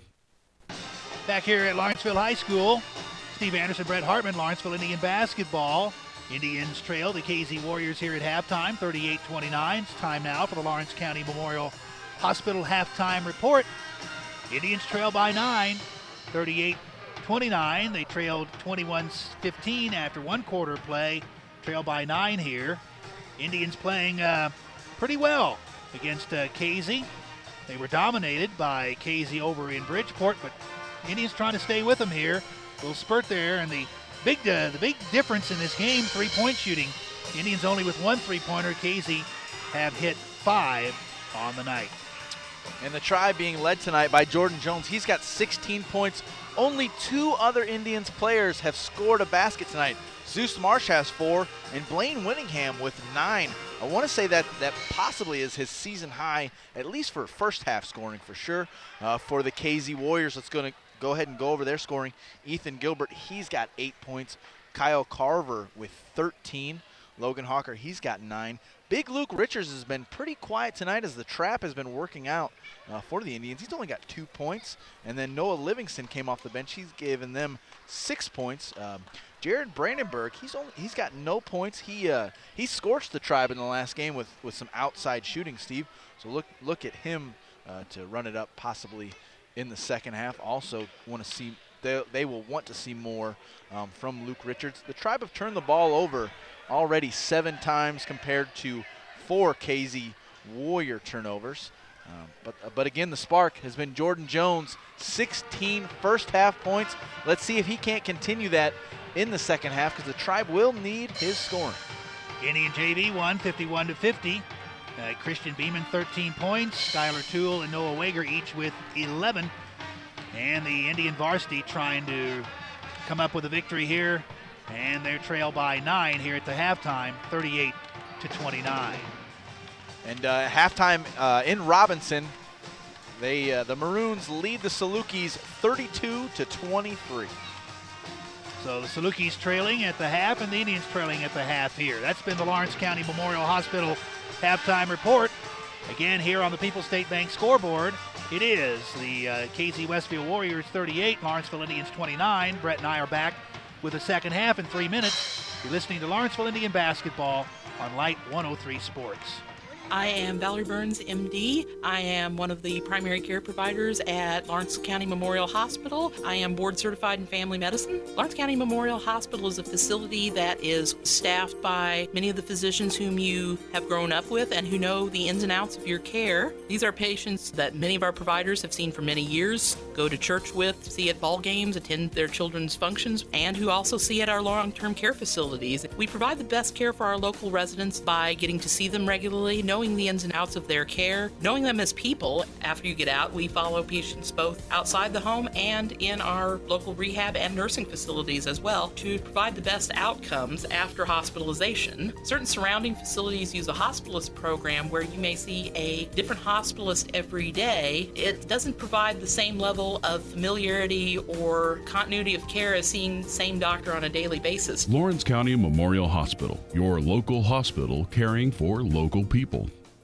Back here at Lawrenceville High School, Steve Anderson, Brett Hartman, Lawrenceville Indian basketball. Indians trail the K Z Warriors here at halftime, thirty-eight twenty-nine. It's time now for the Lawrence County Memorial Hospital halftime report. Indians trail by nine, thirty-eight twenty-nine. They trailed twenty-one fifteen after one quarter play. Trail by nine here. Indians playing uh, pretty well against uh, K Z. They were dominated by K Z over in Bridgeport, but Indians trying to stay with them here. A little spurt there, and the Big, uh, the big difference in this game, three-point shooting. Indians only with one three-pointer. K Z have hit five on the night. And the Tribe being led tonight by Jordan Jones. He's got sixteen points. Only two other Indians players have scored a basket tonight. Zeus Marsh has four, and Blaine Winningham with nine. I want to say that that possibly is his season high, at least for first half scoring for sure. Uh, for the K Z Warriors, let's go, to go ahead and go over their scoring. Ethan Gilbert, he's got eight points. Kyle Carver with thirteen. Logan Hawker, he's got nine. Big Luke Richards has been pretty quiet tonight as the trap has been working out uh, for the Indians. He's only got two points. And then Noah Livingston came off the bench. He's given them six points. Um, Jared Brandenburg, he's only he's got no points. He uh, he scorched the Tribe in the last game with, with some outside shooting, Steve. So look look at him uh, to run it up possibly in the second half. Also want to see they they will want to see more um, from Luke Richards. The Tribe have turned the ball over already seven times compared to four K Z Warrior turnovers. Um, but uh, but again, the spark has been Jordan Jones, sixteen first half points. Let's see if he can't continue that in the second half, because the Tribe will need his scoring. Indian J V won fifty-one to fifty. Uh, Christian Beeman thirteen points. Skylar Toole and Noah Wager each with eleven. And the Indian varsity trying to come up with a victory here. And they're trailed by nine here at the halftime, thirty-eight to twenty-nine. And uh, halftime uh, in Robinson, they uh, the Maroons lead the Salukis thirty-two to twenty-three. So the Salukis trailing at the half and the Indians trailing at the half here. That's been the Lawrence County Memorial Hospital halftime report. Again, here on the People's State Bank scoreboard, it is the uh, K Z Westfield Warriors thirty-eight, Lawrenceville Indians twenty-nine. Brett and I are back with the second half in three minutes. You're listening to Lawrenceville Indian Basketball on Light one oh three Sports. I am Valerie Burns, M D. I am one of the primary care providers at Lawrence County Memorial Hospital. I am board certified in family medicine. Lawrence County Memorial Hospital is a facility that is staffed by many of the physicians whom you have grown up with and who know the ins and outs of your care. These are patients that many of our providers have seen for many years, go to church with, see at ball games, attend their children's functions, and who also see at our long-term care facilities. We provide the best care for our local residents by getting to see them regularly, knowing the ins and outs of their care, knowing them as people. After you get out, we follow patients both outside the home and in our local rehab and nursing facilities as well to provide the best outcomes after hospitalization. Certain surrounding facilities use a hospitalist program where you may see a different hospitalist every day. It doesn't provide the same level of familiarity or continuity of care as seeing the same doctor on a daily basis. Lawrence County Memorial Hospital, your local hospital caring for local people.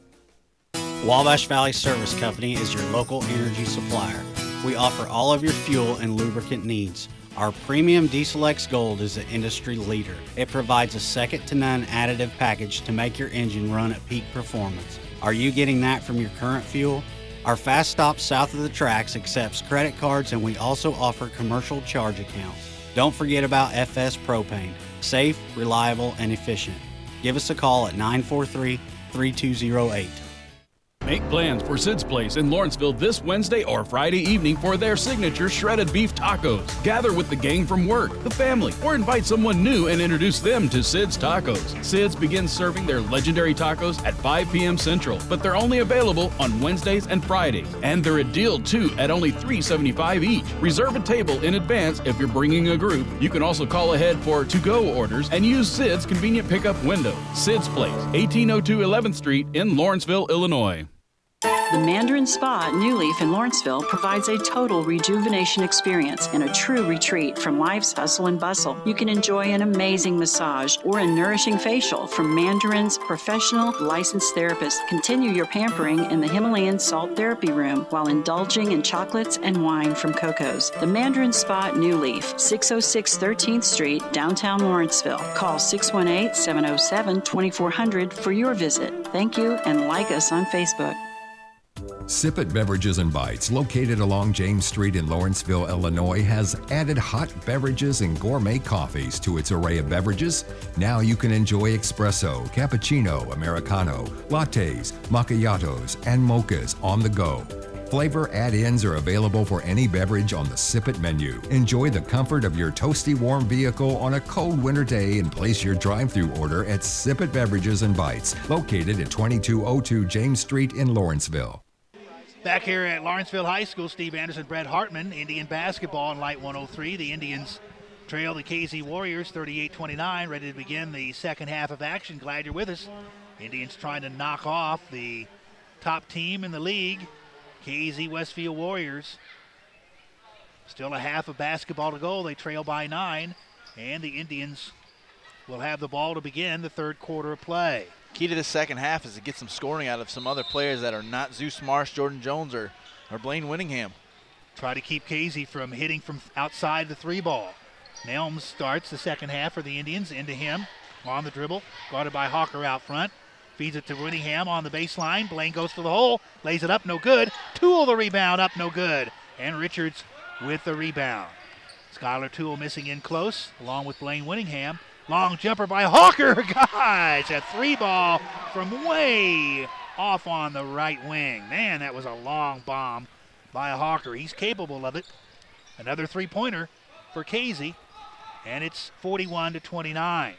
Wabash Valley Service Company is your local energy supplier. We offer all of your fuel and lubricant needs. Our premium Diesel X Gold is the industry leader. It provides a second-to-none additive package to make your engine run at peak performance. Are you getting that from your current fuel? Our fast stop south of the tracks accepts credit cards, and we also offer commercial charge accounts. Don't forget about F S Propane. Safe, reliable, and efficient. Give us a call at nine four three, three two zero eight. Make plans for Sid's Place in Lawrenceville this Wednesday or Friday evening for their signature shredded beef tacos. Gather with the gang from work, the family, or invite someone new and introduce them to Sid's Tacos. Sid's begins serving their legendary tacos at five p.m. Central, but they're only available on Wednesdays and Fridays. And they're a deal too at only three dollars and seventy-five cents each. Reserve a table in advance if you're bringing a group. You can also call ahead for to-go orders and use Sid's convenient pickup window. Sid's Place, eighteen oh two eleventh Street in Lawrenceville, Illinois. The Mandarin Spa at New Leaf in Lawrenceville provides a total rejuvenation experience and a true retreat from life's hustle and bustle. You can enjoy an amazing massage or a nourishing facial from Mandarin's professional licensed therapists. Continue your pampering in the Himalayan Salt Therapy Room while indulging in chocolates and wine from Coco's. The Mandarin Spa at New Leaf, six oh six thirteenth Street, downtown Lawrenceville. Call six one eight, seven oh seven, two four zero zero for your visit. Thank you, and like us on Facebook. Sip It Beverages and Bites, located along James Street in Lawrenceville, Illinois, has added hot beverages and gourmet coffees to its array of beverages. Now you can enjoy espresso, cappuccino, americano, lattes, macchiatos, and mochas on the go. Flavor add-ins are available for any beverage on the Sip It menu. Enjoy the comfort of your toasty warm vehicle on a cold winter day and place your drive-thru order at Sip It Beverages and Bites, located at twenty-two oh two James Street in Lawrenceville. Back here at Lawrenceville High School, Steve Anderson, Brett Hartman, Indian basketball in Light one oh three. The Indians trail the K Z Warriors thirty-eight twenty-nine, ready to begin the second half of action. Glad you're with us. Indians trying to knock off the top team in the league, K Z Westfield Warriors. Still a half of basketball to go. They trail by nine, and the Indians will have the ball to begin the third quarter of play. Key to the second half is to get some scoring out of some other players that are not Zeus Marsh, Jordan Jones, or, or Blaine Winningham. Try to keep K Z from hitting from outside the three ball. Nelms starts the second half for the Indians. Into him on the dribble. Guarded by Hawker out front. Feeds it to Winningham on the baseline. Blaine goes for the hole. Lays it up, no good. Toole the rebound, up, no good. And Richards with the rebound. Skylar Toole missing in close, along with Blaine Winningham. Long jumper by Hawker, guys, a three ball from way off on the right wing. Man, that was a long bomb by Hawker. He's capable of it. Another three-pointer for K Z, and it's forty-one to twenty-nine.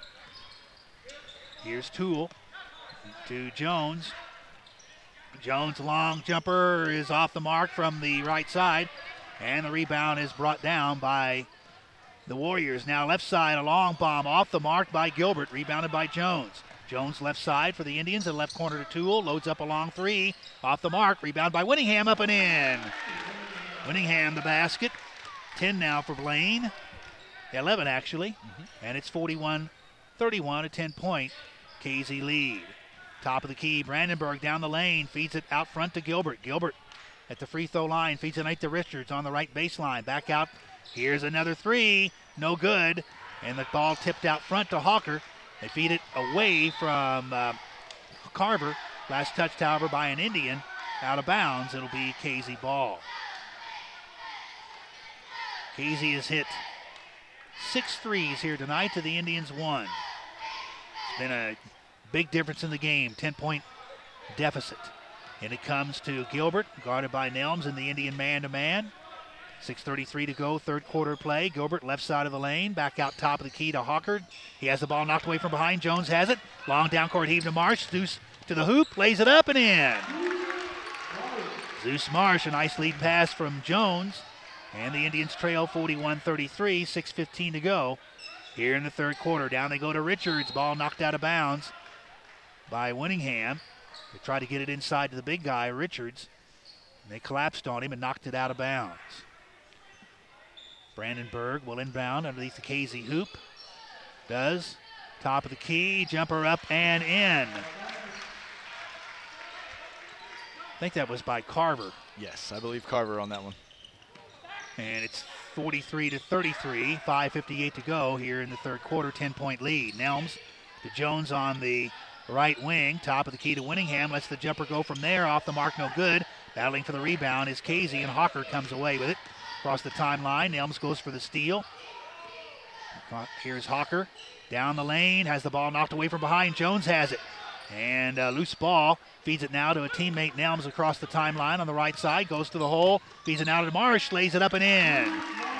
Here's Toole to Jones. Jones' long jumper is off the mark from the right side, and the rebound is brought down by the Warriors. Now left side, a long bomb off the mark by Gilbert, rebounded by Jones. Jones left side for the Indians, and left corner to Toole, loads up a long three, off the mark, rebound by Winningham, up and in. Winningham the basket, ten now for Blaine, eleven actually, mm-hmm. And it's forty-one thirty-one, a ten-point K Z lead. Top of the key, Brandenburg down the lane, feeds it out front to Gilbert. Gilbert at the free throw line, feeds it right to Richards on the right baseline, back out. Here's another three, no good, and the ball tipped out front to Hawker. They feed it away from uh, Carver. Last touch, however, by an Indian, out of bounds. It'll be K Z ball. K Z has hit six threes here tonight to the Indians one. It's been a big difference in the game, ten-point deficit. And it comes to Gilbert, guarded by Nelms in the Indian man-to-man. six thirty-three to go, third quarter play. Gilbert left side of the lane, back out top of the key to Hawker. He has the ball knocked away from behind. Jones has it. Long down court heave to Marsh. Zeus to the hoop, lays it up and in. Zeus Marsh, a nice lead pass from Jones. And the Indians trail forty-one thirty-three, six fifteen to go here in the third quarter. Down they go to Richards. Ball knocked out of bounds by Winningham. They tried to get it inside to the big guy, Richards. And they collapsed on him and knocked it out of bounds. Brandenburg will inbound underneath the K Z hoop. Does. Top of the key, jumper up and in. I think that was by Carver. Yes, I believe Carver on that one. And it's forty-three to thirty-three, five fifty-eight to go here in the third quarter, ten-point lead. Nelms to Jones on the right wing, top of the key to Winningham, lets the jumper go from there, off the mark, no good. Battling for the rebound is K Z, and Hawker comes away with it. Across the timeline, Nelms goes for the steal. Here's Hawker, down the lane, has the ball knocked away from behind. Jones has it, and a loose ball. Feeds it now to a teammate, Nelms, across the timeline on the right side. Goes to the hole, feeds it now to Marsh, lays it up and in.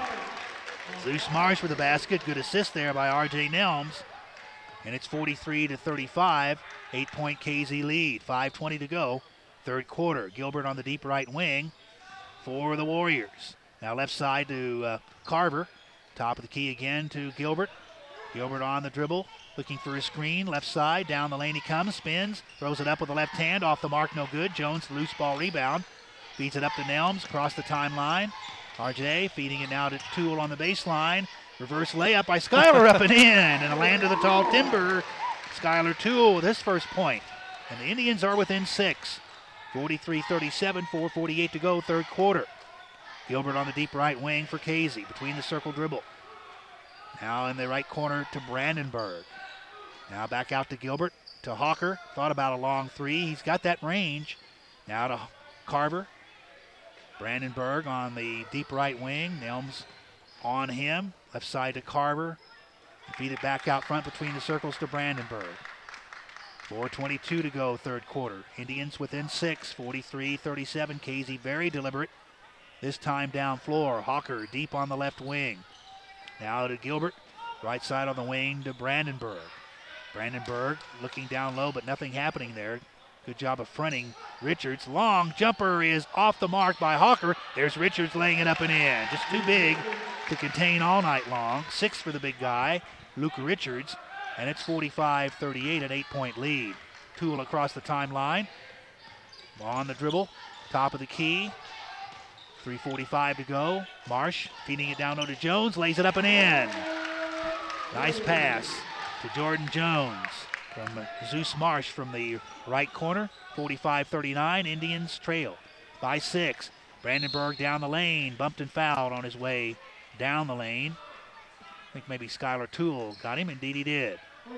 Zeus Marsh with the basket. Good assist there by R J Nelms. And it's forty-three to thirty-five, eight-point K Z lead. five twenty to go, third quarter. Gilbert on the deep right wing for the Warriors. Now left side to uh, Carver. Top of the key again to Gilbert. Gilbert on the dribble, looking for his screen. Left side, down the lane he comes, spins, throws it up with the left hand, off the mark, no good. Jones, loose ball rebound, feeds it up to Nelms, across the timeline. R J feeding it now to Toole on the baseline. Reverse layup by Skylar, up and in, and a land of the tall timber. Skylar Toole with his first point. And the Indians are within six. forty-three thirty-seven, four forty-eight to go, third quarter. Gilbert on the deep right wing for K Z, between the circle dribble. Now in the right corner to Brandenburg. Now back out to Gilbert, to Hawker. Thought about a long three. He's got that range. Now to Carver. Brandenburg on the deep right wing. Nelms on him. Left side to Carver. Feed it back out front between the circles to Brandenburg. four twenty-two to go, third quarter. Indians within six, forty-three thirty-seven. K Z very deliberate. This time down floor. Hawker deep on the left wing. Now to Gilbert. Right side on the wing to Brandenburg. Brandenburg looking down low, but nothing happening there. Good job of fronting Richards. Long jumper is off the mark by Hawker. There's Richards laying it up and in. Just too big to contain all night long. Six for the big guy, Luca Richards. And it's forty-five thirty-eight, an eight-point lead. Toole across the timeline. On the dribble, top of the key. three forty-five to go. Marsh feeding it down low to Jones, lays it up and in. Nice pass to Jordan Jones from Zeus Marsh from the right corner. forty-five thirty-nine, Indians trail by six. Brandenburg down the lane, bumped and fouled on his way down the lane. I think maybe Skylar Toole got him. Indeed he did.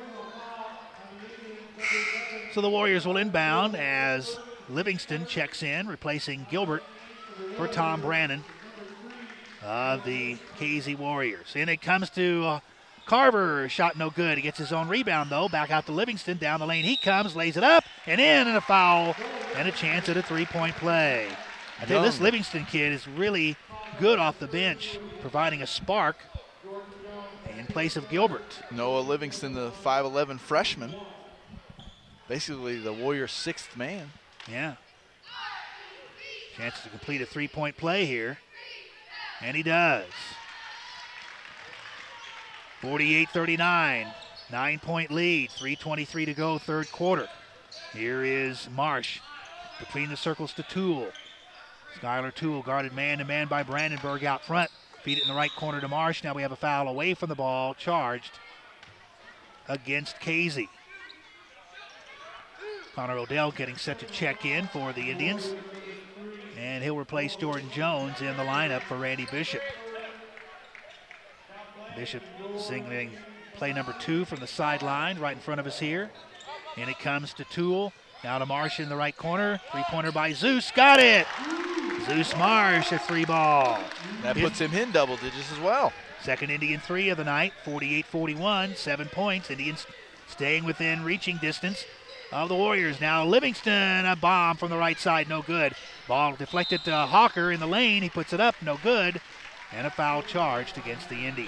So the Warriors will inbound as Livingston checks in, replacing Gilbert for Tom Brannon of the K Z Warriors. And it comes to uh, Carver, shot no good. He gets his own rebound, though. Back out to Livingston. Down the lane he comes, lays it up, and in, and a foul, and a chance at a three-point play. I tell you, this Livingston kid is really good off the bench, providing a spark in place of Gilbert. Noah Livingston, the five eleven freshman. Basically the Warriors' sixth man. Yeah. Chance to complete a three-point play here. And he does. forty-eight thirty-nine, nine-point lead, three twenty-three to go, third quarter. Here is Marsh between the circles to Toole. Skylar Toole guarded man-to-man by Brandenburg out front. Feed it in the right corner to Marsh. Now we have a foul away from the ball, charged against K Z. Connor Odell getting set to check in for the Indians. And he'll replace Jordan Jones in the lineup for Randy Bishop. Bishop signaling play number two from the sideline right in front of us here. And it comes to Toole. Now to Marsh in the right corner. Three-pointer by Zeus. Got it! Zeus Marsh, a three ball. That puts him in double digits as well. Second Indian three of the night, forty-eight forty-one, seven points. Indians staying within reaching distance of the Warriors. Now Livingston, a bomb from the right side, no good. Ball deflected to Hawker in the lane. He puts it up, no good. And a foul charged against the Indians.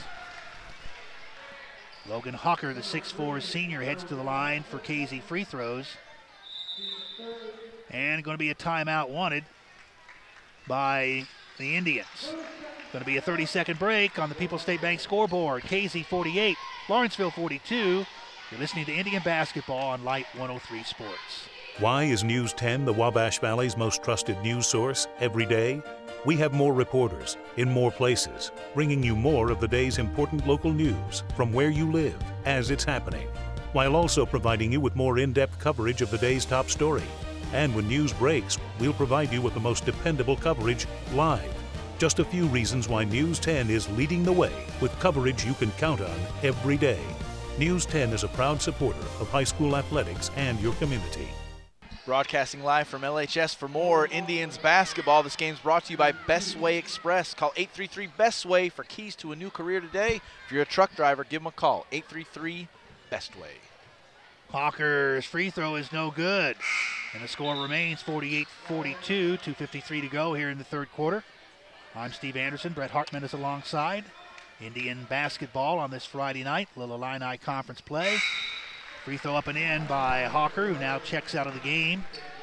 Logan Hawker, the six four senior, heads to the line for K Z free throws. And going to be a timeout wanted by the Indians. Going to be a thirty-second break on the People's State Bank scoreboard. K Z forty-eight, Lawrenceville forty-two. You're listening to Indian basketball on Light one oh three Sports. Why is News ten the Wabash Valley's most trusted news source every day? We have more reporters in more places, bringing you more of the day's important local news from where you live as it's happening, while also providing you with more in-depth coverage of the day's top story. And when news breaks, we'll provide you with the most dependable coverage live. Just a few reasons why News ten is leading the way with coverage you can count on every day. News ten is a proud supporter of high school athletics and your community. Broadcasting live from L H S for more Indians basketball. This game's brought to you by Best Way Express. Call eight three three Best Way for keys to a new career today. If you're a truck driver, give them a call, eight three three Best Way. Hawker's free throw is no good. And the score remains forty-eight forty-two, two fifty-three to go here in the third quarter. I'm Steve Anderson. Brett Hartman is alongside. Indian basketball on this Friday night. Little Illini Conference play. Free throw up and in by Hawker, who now checks out of the game.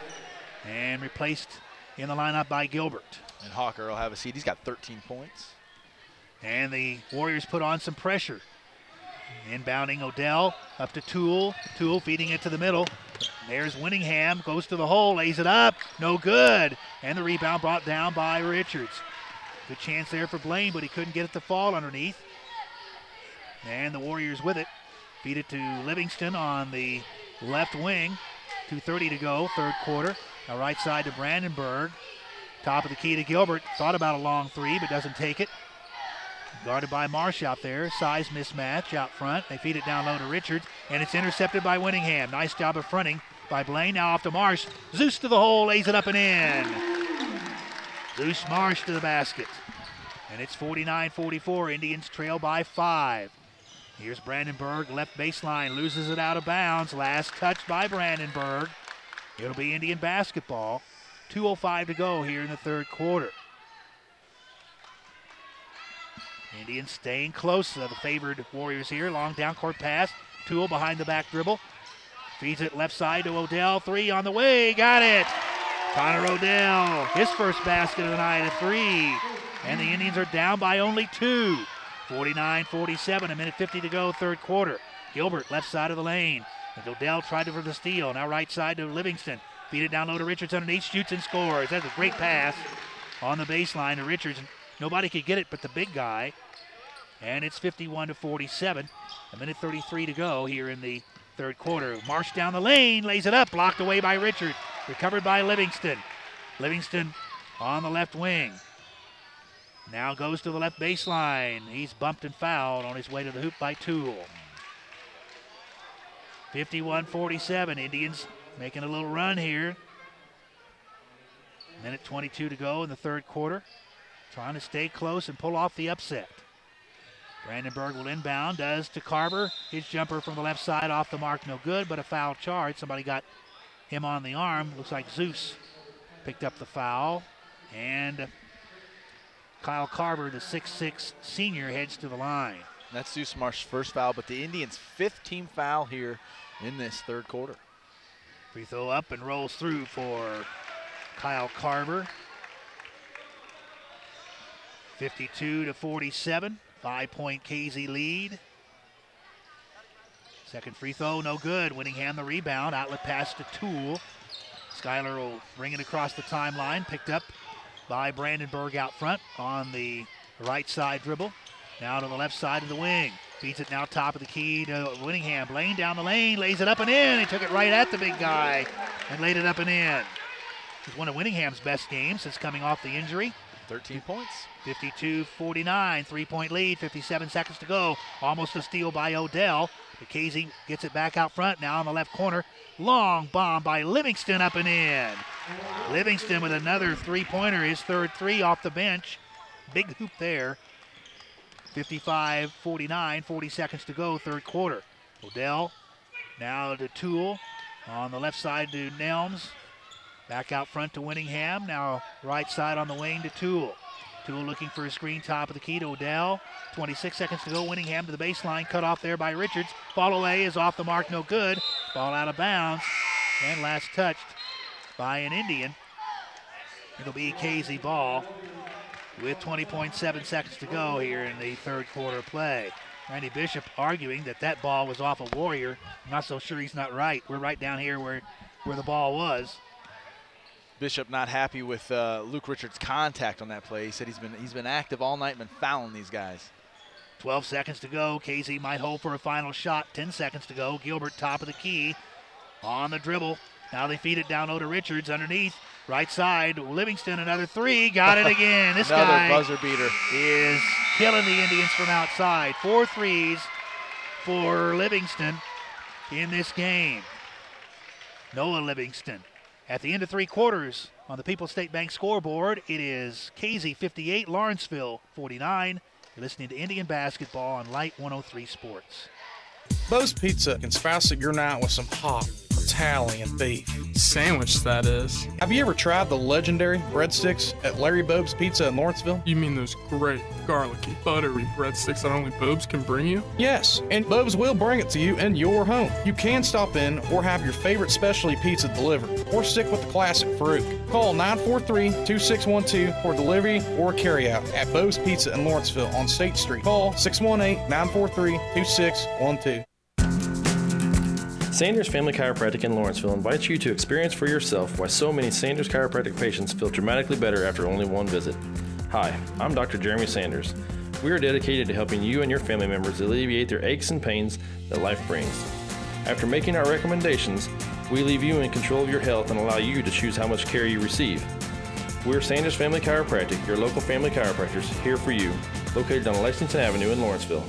And replaced in the lineup by Gilbert. And Hawker will have a seat. He's got thirteen points. And the Warriors put on some pressure. Inbounding Odell up to Toole. Toole feeding it to the middle. There's Winningham, goes to the hole, lays it up, no good. And the rebound brought down by Richards. Good chance there for Blaine, but he couldn't get it to fall underneath. And the Warriors with it. Feed it to Livingston on the left wing. two thirty to go, third quarter. Now right side to Brandenburg. Top of the key to Gilbert. Thought about a long three, but doesn't take it. Guarded by Marsh out there. Size mismatch out front. They feed it down low to Richards, and it's intercepted by Winningham. Nice job of fronting by Blaine. Now off to Marsh. Zeus to the hole, lays it up and in. Zeus Marsh to the basket. And it's forty-nine forty-four. Indians trail by five. Here's Brandenburg, left baseline, loses it out of bounds. Last touch by Brandenburg. It'll be Indian basketball. two oh five to go here in the third quarter. Indians staying close to the favored Warriors here. Long down court pass. Toole behind the back dribble. Feeds it left side to Odell. Three on the way. Got it. Connor Odell, his first basket of the night at three. And the Indians are down by only two. forty-nine forty-seven, a minute fifty to go, third quarter. Gilbert, left side of the lane. And Odell tried to for the steal. Now right side to Livingston. Feed it down low to Richards underneath, shoots and scores. That's a great pass on the baseline to Richards. Nobody could get it but the big guy. And it's fifty-one to forty-seven. A minute thirty-three to go here in the third quarter. Marsh down the lane, lays it up, blocked away by Richards. Recovered by Livingston. Livingston on the left wing. Now goes to the left baseline. He's bumped and fouled on his way to the hoop by Toole. fifty-one forty-seven. Indians making a little run here. Minute twenty-two to go in the third quarter. Trying to stay close and pull off the upset. Brandenburg will inbound, does to Carver. His jumper from the left side off the mark, no good, but a foul charge. Somebody got him on the arm. Looks like Zeus picked up the foul. And Kyle Carver, the six six senior, heads to the line. That's Zeus Marsh's first foul, but the Indians' fifth team foul here in this third quarter. Free throw up and rolls through for Kyle Carver. fifty-two to forty-seven, five-point K Z lead. Second free throw, no good. Winningham the rebound, outlet pass to Toole. Schuyler will bring it across the timeline, picked up by Brandenburg out front on the right side dribble. Now to the left side of the wing. Feeds it now top of the key to Winningham. Blaine down the lane, lays it up and in. He took it right at the big guy and laid it up and in. It's one of Winningham's best games since coming off the injury. thirteen points. fifty-two forty-nine, three-point lead, fifty-seven seconds to go. Almost a steal by Odell. But K Z gets it back out front now in the left corner. Long bomb by Livingston up and in. Livingston with another three-pointer, his third three off the bench. Big hoop there. fifty-five forty-nine, forty seconds to go, third quarter. Odell now to Toole. On the left side to Nelms. Back out front to Winningham. Now right side on the wing to Toole. Toole looking for a screen top of the key to Odell. twenty-six seconds to go. Winningham to the baseline. Cut off there by Richards. Ball away is off the mark. No good. Ball out of bounds. And last touched by an Indian. It'll be K Z ball with twenty point seven seconds to go here in the third quarter play. Randy Bishop arguing that that ball was off a Warrior. I'm not so sure he's not right. We're right down here where, where the ball was. Bishop not happy with uh, Luke Richards' contact on that play. He said he's been he's been active all night, been fouling these guys. twelve seconds to go. K Z might hold for a final shot. ten seconds to go. Gilbert top of the key on the dribble. Now they feed it down low to Richards underneath. Right side, Livingston, another three. Got it again. This another guy buzzer beater is killing the Indians from outside. Four threes for Livingston in this game. Noah Livingston. At the end of three quarters on the People's State Bank scoreboard, it is K Z fifty-eight, Lawrenceville forty-nine. You're listening to Indian Basketball on Light one oh three Sports. Bo's Pizza can spice up your night with some hot Italian beef. Sandwich, that is. Have you ever tried the legendary breadsticks at Larry Bobe's Pizza in Lawrenceville? You mean those great, garlicky, buttery breadsticks that only Bobe's can bring you? Yes, and Bobe's will bring it to you in your home. You can stop in or have your favorite specialty pizza delivered, or stick with the classic Farouk. Call nine four three, two six one two for delivery or carryout at Bobe's Pizza in Lawrenceville on State Street. Call six one eight, nine four three, two six one two. Sanders Family Chiropractic in Lawrenceville invites you to experience for yourself why so many Sanders Chiropractic patients feel dramatically better after only one visit. Hi, I'm Doctor Jeremy Sanders. We are dedicated to helping you and your family members alleviate their aches and pains that life brings. After making our recommendations, we leave you in control of your health and allow you to choose how much care you receive. We're Sanders Family Chiropractic, your local family chiropractors, here for you, located on Lexington Avenue in Lawrenceville.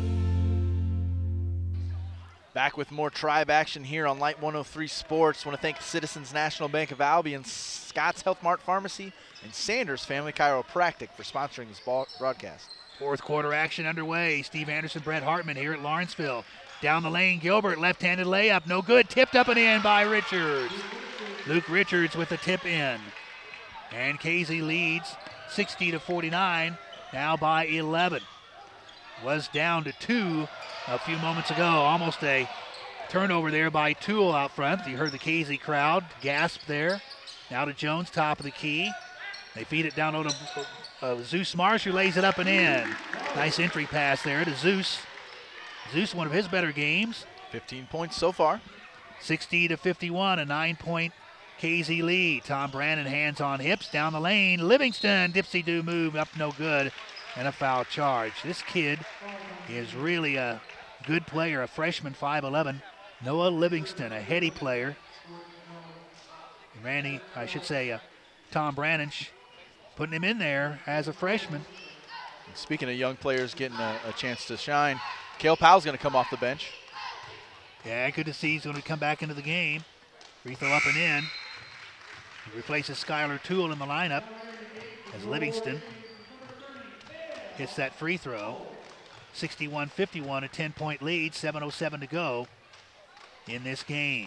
Back with more Tribe action here on Light one oh three Sports. Want to thank Citizens National Bank of Albion, Scott's Health Mart Pharmacy, and Sanders Family Chiropractic for sponsoring this ball broadcast. Fourth quarter action underway. Steve Anderson, Brett Hartman here at Lawrenceville. Down the lane, Gilbert, left-handed layup, no good. Tipped up and in by Richards. Luke Richards with the tip in. And K Z leads sixty to forty-nine, now by eleven. Was down to two a few moments ago. Almost a Turnover there by Toole out front. You heard the K Z crowd gasp there. Now to Jones, top of the key. They feed it down to uh, Zeus Marsh, who lays it up and in. Nice entry pass there to Zeus. Zeus, one of his better games. fifteen points so far. sixty to fifty-one, a nine-point K Z lead. Tom Brannon hands on hips down the lane. Livingston, dipsy-do move, up no good, and a foul charge. This kid is really a good player, a freshman, five eleven. Noah Livingston, a heady player. Randy, I should say, uh, Tom Brannon putting him in there as a freshman. Speaking of young players getting a, a chance to shine, Cale Powell's going to come off the bench. Yeah, good to see he's going to come back into the game. Free throw up and in. He replaces Skylar Toole in the lineup as Livingston hits that free throw. sixty-one fifty-one, a ten-point lead, seven oh seven to go in this game.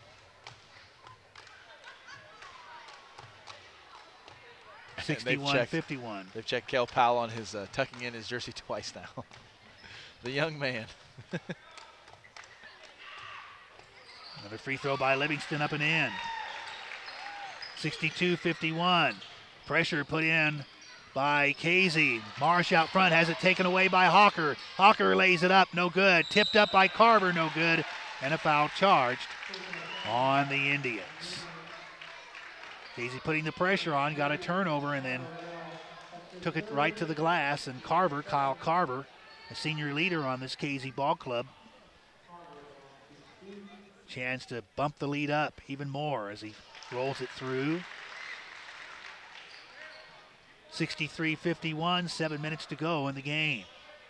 sixty-one fifty-one. They've checked Cale Powell on his uh, tucking in his jersey twice now. The young man. Another free throw by Livingston up and in. sixty-two fifty-one. Pressure put in by K Z. Marsh out front has it taken away by Hawker. Hawker lays it up, no good. Tipped up by Carver, no good. And a foul charged on the Indians. K Z putting the pressure on, got a turnover, and then took it right to the glass. And Carver, Kyle Carver, a senior leader on this K Z ball club, chance to bump the lead up even more as he rolls it through. sixty-three fifty-one, seven minutes to go in the game.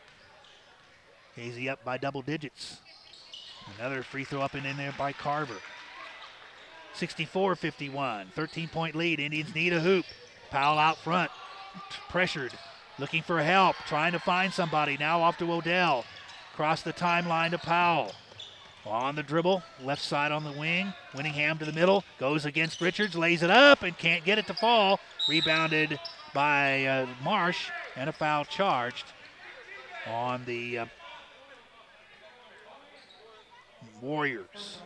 K Z up by double digits. Another free throw up and in there by Carver. sixty-four fifty-one, thirteen-point lead. Indians need a hoop. Powell out front, pressured, looking for help, trying to find somebody. Now off to Odell. Across the timeline to Powell. On the dribble, left side on the wing. Winningham to the middle, goes against Richards, lays it up and can't get it to fall. Rebounded by uh, Marsh, and a foul charged on the uh, Warriors.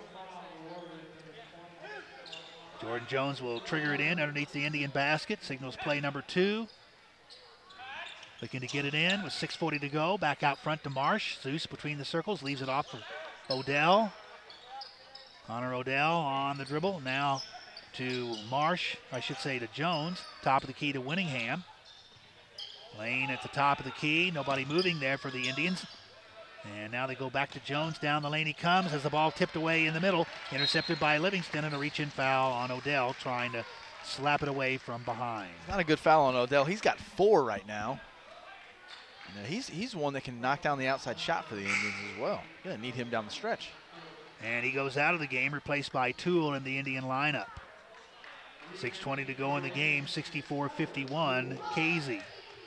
Jordan Jones will trigger it in underneath the Indian basket. Signals play number two. Looking to get it in with six forty to go. Back out front to Marsh. Zeus between the circles, leaves it off for Odell. Connor Odell on the dribble. Now to Marsh, I should say to Jones. Top of the key to Winningham. Lane at the top of the key. Nobody moving there for the Indians. And now they go back to Jones. Down the lane he comes as the ball tipped away in the middle. Intercepted by Livingston, and a reach-in foul on Odell, trying to slap it away from behind. Not a good foul on Odell. He's got four right now. And he's, he's one that can knock down the outside shot for the Indians as well. Going to need him down the stretch. And he goes out of the game, replaced by Toole in the Indian lineup. six twenty to go in the game, sixty-four fifty-one, K Z.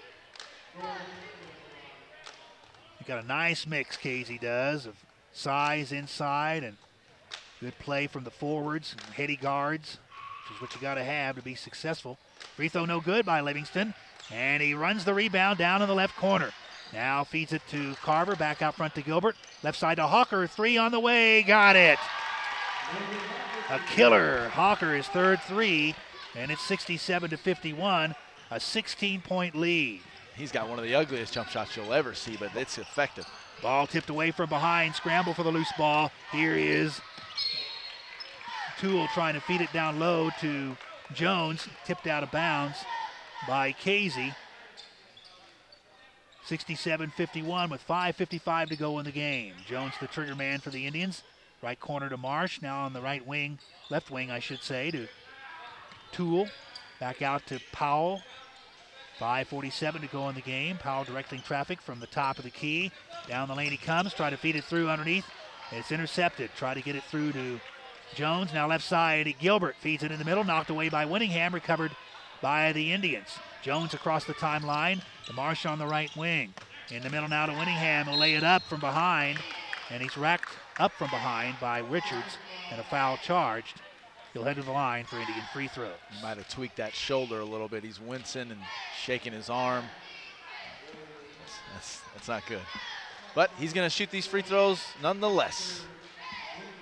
You got a nice mix, K Z does, of size inside and good play from the forwards and heady guards, which is what you got to have to be successful. Free throw no good by Livingston, and he runs the rebound down in the left corner. Now feeds it to Carver, back out front to Gilbert. Left side to Hawker, three on the way, got it. A killer. Hawker is third three, and it's sixty-seven to fifty-one, a sixteen-point lead. He's got one of the ugliest jump shots you'll ever see, but it's effective. Ball tipped away from behind, scramble for the loose ball. Here is Toole trying to feed it down low to Jones, tipped out of bounds by K Z. sixty-seven fifty-one with five fifty-five to go in the game. Jones the trigger man for the Indians. Right corner to Marsh, now on the right wing, left wing I should say, to Toole. Back out to Powell. five forty-seven to go in the game. Powell directing traffic from the top of the key. Down the lane he comes, try to feed it through underneath. It's intercepted. Try to get it through to Jones. Now left side, Gilbert feeds it in the middle, knocked away by Winningham, recovered by the Indians. Jones across the timeline to Marsh on the right wing. In the middle now to Winningham, who'll lay it up from behind, and he's racked up from behind by Richards, and a foul charged. He'll head to the line for Indian free throws. He might have tweaked that shoulder a little bit. He's wincing and shaking his arm. That's, that's, that's not good. But he's going to shoot these free throws nonetheless.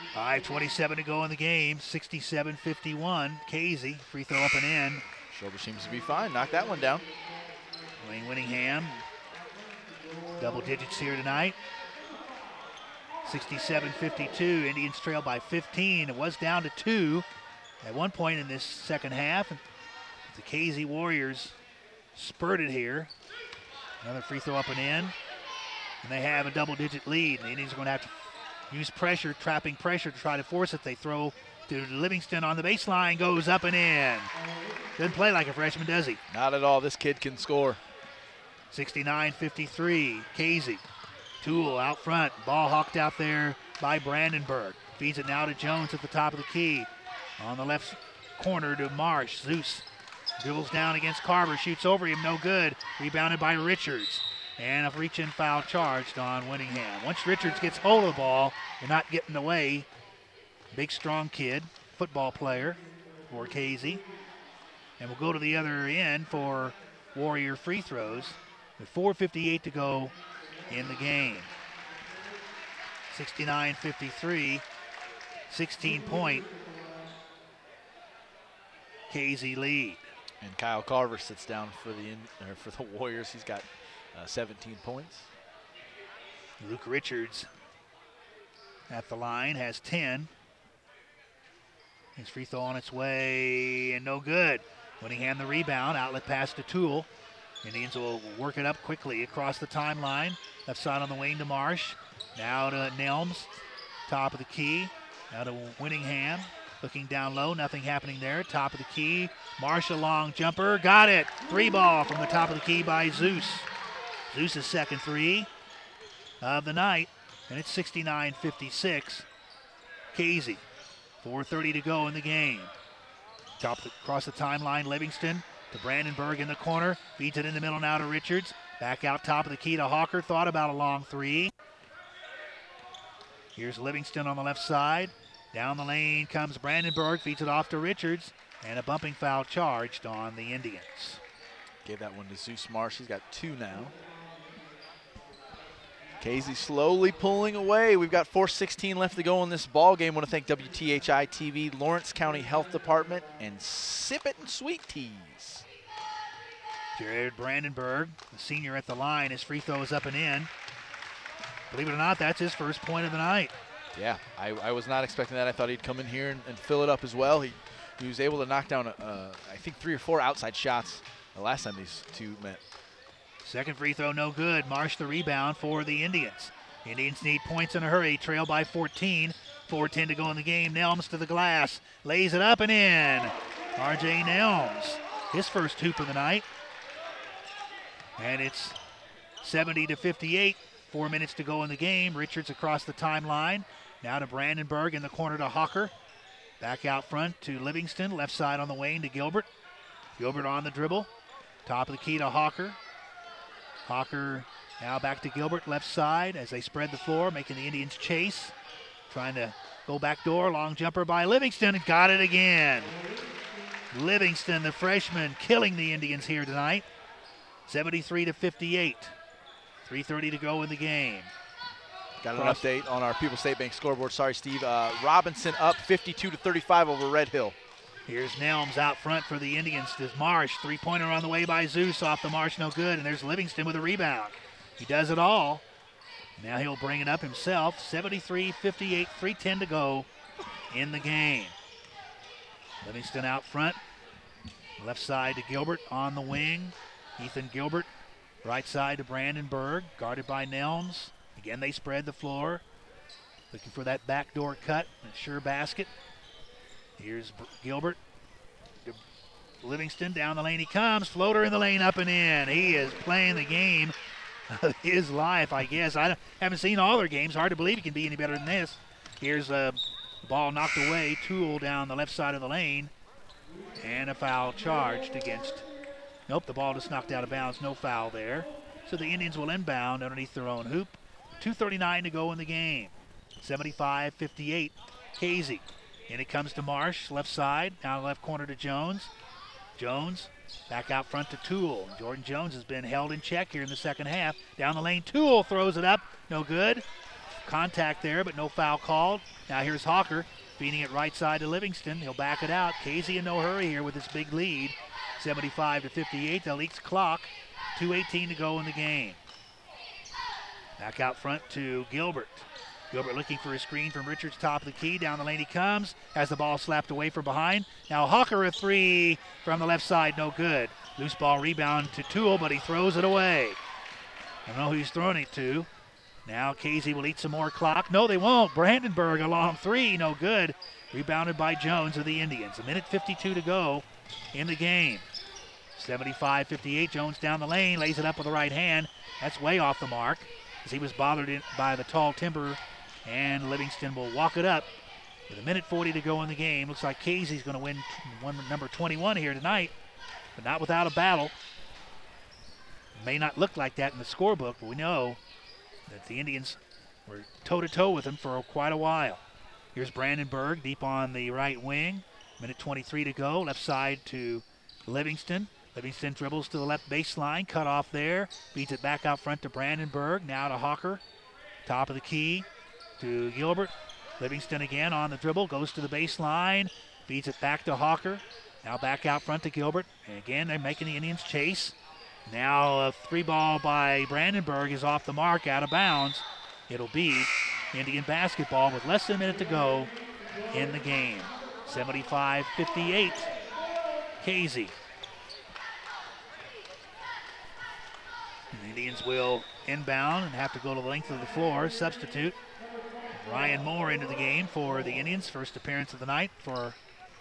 five twenty-seven to go in the game, sixty-seven fifty-one. Casey, free throw up and in. Shoulder seems to be fine. Knock that one down. Wayne Winningham, double digits here tonight. sixty-seven fifty-two. Indians trail by fifteen. It was down to two at one point in this second half. The K Z Warriors spurted here. Another free throw up and in. And they have a double-digit lead. The Indians are going to have to use pressure, trapping pressure to try to force it. They throw to Livingston on the baseline, goes up and in. Doesn't play like a freshman, does he? Not at all. This kid can score. sixty-nine fifty-three. Casey. Toole out front. Ball hawked out there by Brandenburg. Feeds it now to Jones at the top of the key. On the left corner to Marsh. Zeus dribbles down against Carver. Shoots over him. No good. Rebounded by Richards. And a reach-in foul charged on Winningham. Once Richards gets hold of the ball, you're not getting away. Big, strong kid. Football player for K Z. And we'll go to the other end for Warrior free throws with four fifty-eight to go in the game. sixty-nine fifty-three, sixteen-point K Z lead. And Kyle Carver sits down for the in, or for the Warriors. He's got uh, seventeen points. Luke Richards at the line has ten. His free throw on its way and no good. Winningham the rebound, outlet pass to Toole. Indians will work it up quickly across the timeline. Left side on the wing to Marsh. Now to Nelms, top of the key. Now to Winningham, looking down low, nothing happening there. Top of the key, Marsh a long jumper, got it. Three ball from the top of the key by Zeus. Zeus's second three of the night, and it's sixty-nine fifty-six. Casey, four thirty to go in the game. Top the, across the timeline, Livingston to Brandenburg in the corner. Feeds it in the middle now to Richards. Back out top of the key to Hawker. Thought about a long three. Here's Livingston on the left side. Down the lane comes Brandenburg. Feeds it off to Richards. And a bumping foul charged on the Indians. Gave that one to Zeus Marsh. He's got two now. Casey slowly pulling away. We've got four sixteen left to go in this ball game. I want to thank W T H I T V, Lawrence County Health Department, and Sip It and Sweet Teas. Jared Brandenburg, the senior at the line. His free throw is up and in. Believe it or not, that's his first point of the night. Yeah, I, I was not expecting that. I thought he'd come in here and, and fill it up as well. He, he was able to knock down, a, uh, I think, three or four outside shots the last time these two met. Second free throw, no good. Marsh the rebound for the Indians. Indians need points in a hurry. Trail by fourteen. four ten to go in the game. Nelms to the glass. Lays it up and in. R J Nelms, his first hoop of the night. And it's seventy to fifty-eight. Four minutes to go in the game. Richards across the timeline. Now to Brandenburg in the corner to Hawker. Back out front to Livingston. Left side on the wing to Gilbert. Gilbert on the dribble. Top of the key to Hawker. Hawker now back to Gilbert, left side as they spread the floor, making the Indians chase. Trying to go back door, long jumper by Livingston, and got it again. Livingston, the freshman, killing the Indians here tonight. seventy-three to fifty-eight. three thirty to go in the game. Got an Cross. update on our People's State Bank scoreboard. Sorry, Steve. Uh, Robinson up fifty-two to thirty-five over Red Hill. Here's Nelms out front for the Indians. There's Marsh. Three-pointer on the way by Zeus. Off the Marsh, no good. And there's Livingston with a rebound. He does it all. Now he'll bring it up himself. seventy-three fifty-eight, three ten to go in the game. Livingston out front. Left side to Gilbert on the wing. Ethan Gilbert. Right side to Brandenburg. Guarded by Nelms. Again, they spread the floor. Looking for that backdoor cut. A sure basket. Here's Gilbert. Livingston down the lane he comes. Floater in the lane, up and in. He is playing the game of his life, I guess. I haven't seen all their games. Hard to believe he can be any better than this. Here's a ball knocked away. Toole down the left side of the lane. And a foul charged against. Nope, the ball just knocked out of bounds. No foul there. So the Indians will inbound underneath their own hoop. two thirty-nine to go in the game. seventy-five fifty-eight. Casey. And it comes to Marsh, left side, down the left corner to Jones. Jones back out front to Toole. Jordan Jones has been held in check here in the second half. Down the lane, Toole throws it up, no good. contact there, but no foul called. Now here's Hawker feeding it right side to Livingston. He'll back it out. Casey in no hurry here with this big lead. seventy-five to fifty-eight. They'll each clock. two eighteen to go in the game. Back out front to Gilbert. Gilbert looking for a screen from Richards, top of the key. Down the lane he comes. Has the ball slapped away from behind. Now Hawker a three from the left side, no good. Loose ball rebound to Toole, but he throws it away. I don't know who he's throwing it to. Now Casey will eat some more clock. No, they won't. Brandenburg a long three, no good. Rebounded by Jones of the Indians. A minute fifty-two to go in the game. seventy-five fifty-eight, Jones down the lane, lays it up with the right hand. That's way off the mark as he was bothered in by the tall timber, and Livingston will walk it up with a minute forty to go in the game. Looks like Casey's going to win one, number twenty-one here tonight, but not without a battle. May not look like that in the scorebook, but we know that the Indians were toe-to-toe with them for quite a while. Here's Brandenburg deep on the right wing. minute twenty-three to go. Left side to Livingston. Livingston dribbles to the left baseline. Cut off there. Beats it back out front to Brandenburg. Now to Hawker. Top of the key to Gilbert. Livingston again on the dribble. Goes to the baseline. Beats it back to Hawker. Now back out front to Gilbert. And again, they're making the Indians chase. Now a three ball by Brandenburg is off the mark, out of bounds. It'll be Indian basketball with less than a minute to go in the game. seventy-five fifty-eight, Casey. And the Indians will inbound and have to go to the length of the floor. Substitute Ryan Moore into the game for the Indians. First appearance of the night for,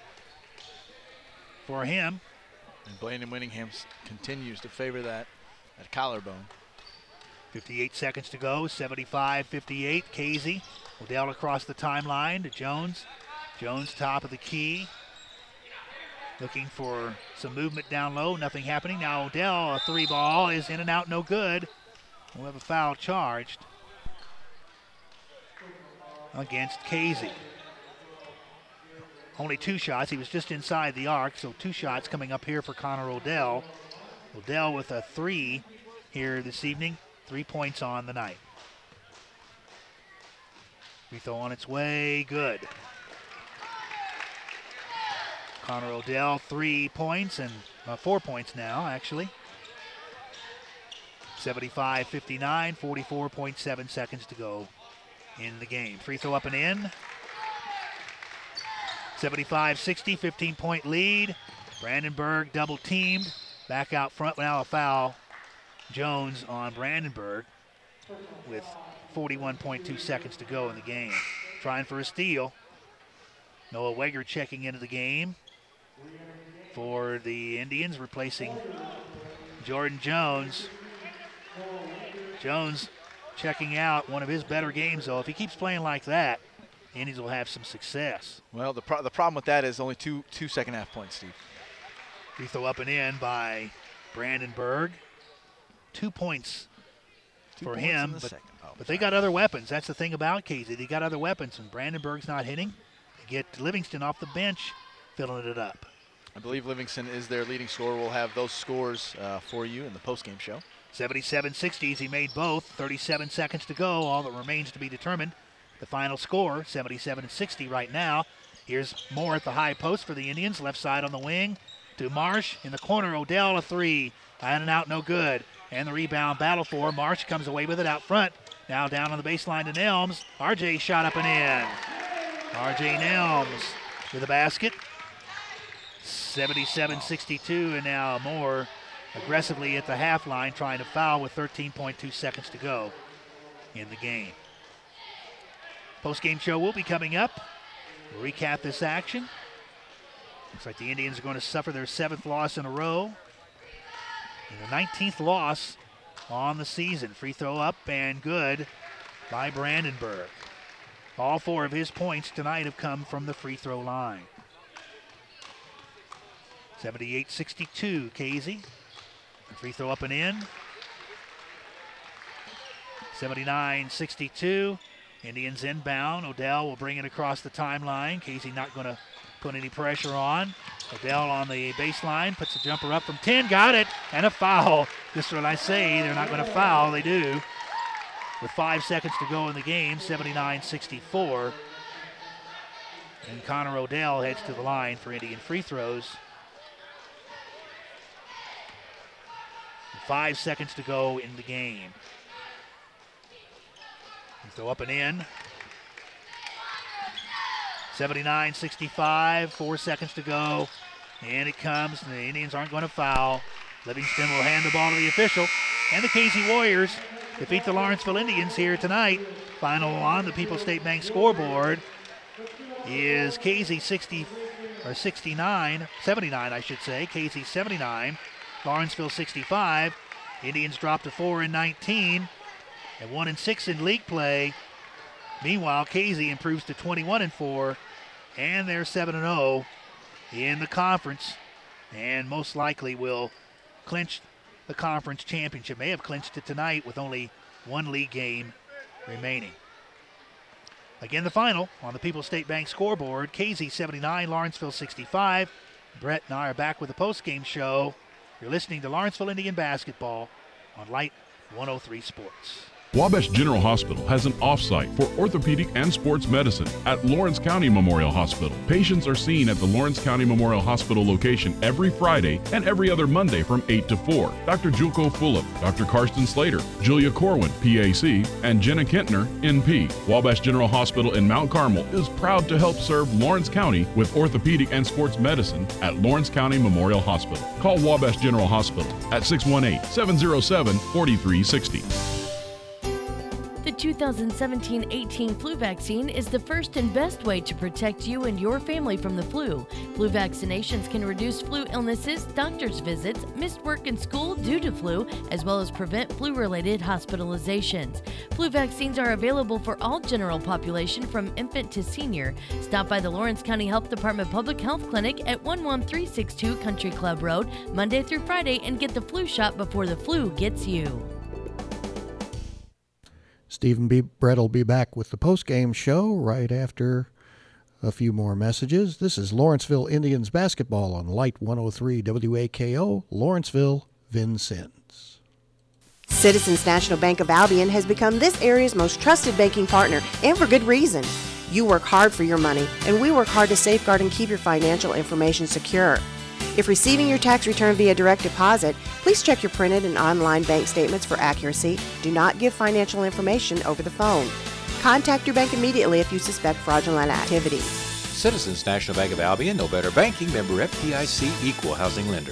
for him. And Blaine Winningham continues to favor that, that collarbone. fifty-eight seconds to go, seventy-five fifty-eight, Casey. Odell across the timeline to Jones. Jones top of the key. Looking for some movement down low, nothing happening. Now Odell, a three ball, is in and out, no good. We'll have a foul charged against Casey. Only two shots. He was just inside the arc, so two shots coming up here for Connor Odell. Odell with a three here this evening. Three points on the night. Free throw on its way. Good. Connor Odell, three points and uh, four points now, actually. seventy-five fifty-nine, forty-four point seven seconds to go in the game. Free throw up and in. seventy-five sixty, fifteen-point lead. Brandenburg double teamed. Back out front, now a foul. Jones on Brandenburg with forty-one point two seconds to go in the game. Trying for a steal. Noah Weger checking into the game for the Indians, replacing Jordan Jones. Jones checking out, one of his better games, though. If he keeps playing like that, the Indians will have some success. Well, the, pro the problem with that is only two, two second half points, Steve. Free throw up and in by Brandenburg. Two points two for points him, the but, oh, but they got other weapons. That's the thing about Casey. They got other weapons. When Brandenburg's not hitting, they get Livingston off the bench filling it up. I believe Livingston is their leading scorer. We'll have those scores uh, for you in the postgame show. seventy-seven sixty, he made both. thirty-seven seconds to go. All that remains to be determined. The final score, seventy-seven sixty right now. Here's Moore at the high post for the Indians. Left side on the wing to Marsh. In the corner, Odell a three. In and out, no good. And the rebound battle for Marsh comes away with it out front. Now down on the baseline to Nelms. R J shot up and in. R J Nelms with the basket. seventy-seven sixty-two, and now Moore aggressively at the half line trying to foul with thirteen point two seconds to go in the game. Post-game show will be coming up. We'll recap this action. Looks like the Indians are going to suffer their seventh loss in a row. And the nineteenth loss on the season. Free throw up and good by Brandenburg. All four of his points tonight have come from the free throw line. seventy-eight sixty-two, Casey. Free throw up and in. seventy-nine sixty-two. Indians inbound. Odell will bring it across the timeline. Casey not going to put any pressure on. Odell on the baseline, puts a jumper up from ten, got it, and a foul. Just when I say they're not going to foul, they do. with five seconds to go in the game, seventy-nine sixty-four. And Connor Odell heads to the line for Indian free throws. Five seconds to go in the game. Throw up and in. seventy-nine sixty-five, four seconds to go. And it comes, and the Indians aren't going to foul. Livingston will hand the ball to the official. And the Casey Warriors defeat the Lawrenceville Indians here tonight. Final on the People's State Bank scoreboard is Casey sixty, or sixty-nine, seventy-nine I should say. Casey seventy-nine, Lawrenceville sixty-five. Indians drop to four and nineteen. And one and six in league play. Meanwhile, Casey improves to twenty-one and four, and they're seven and oh in the conference, and most likely will clinch the conference championship. May have clinched it tonight with only one league game remaining. Again, the final on the People's State Bank scoreboard: Casey seventy-nine, Lawrenceville sixty-five. Brett and I are back with the post-game show. You're listening to Lawrenceville Indian basketball on Light one oh three Sports. Wabash General Hospital has an off-site for orthopedic and sports medicine at Lawrence County Memorial Hospital. Patients are seen at the Lawrence County Memorial Hospital location every Friday and every other Monday from eight to four. Doctor Julko Fulop, Doctor Karsten Slater, Julia Corwin, P A C, and Jenna Kentner, N P. Wabash General Hospital in Mount Carmel is proud to help serve Lawrence County with orthopedic and sports medicine at Lawrence County Memorial Hospital. Call Wabash General Hospital at six one eight, seven oh seven, four three six oh. The two thousand seventeen eighteen flu vaccine is the first and best way to protect you and your family from the flu. Flu vaccinations can reduce flu illnesses, doctor's visits, missed work and school due to flu, as well as prevent flu-related hospitalizations. Flu vaccines are available for all general population from infant to senior. Stop by the Lawrence County Health Department Public Health Clinic at one one three six two Country Club Road, Monday through Friday, and get the flu shot before the flu gets you. Stephen B. Brett will be back with the post-game show right after a few more messages. This is Lawrenceville Indians basketball on Light one oh three W A K O, Lawrenceville, Vincennes. Citizens National Bank of Albion has become this area's most trusted banking partner, and for good reason. You work hard for your money, and we work hard to safeguard and keep your financial information secure. If receiving your tax return via direct deposit, please check your printed and online bank statements for accuracy. Do not give financial information over the phone. Contact your bank immediately if you suspect fraudulent activity. Citizens National Bank of Albion, no better banking, member F D I C, equal housing lender.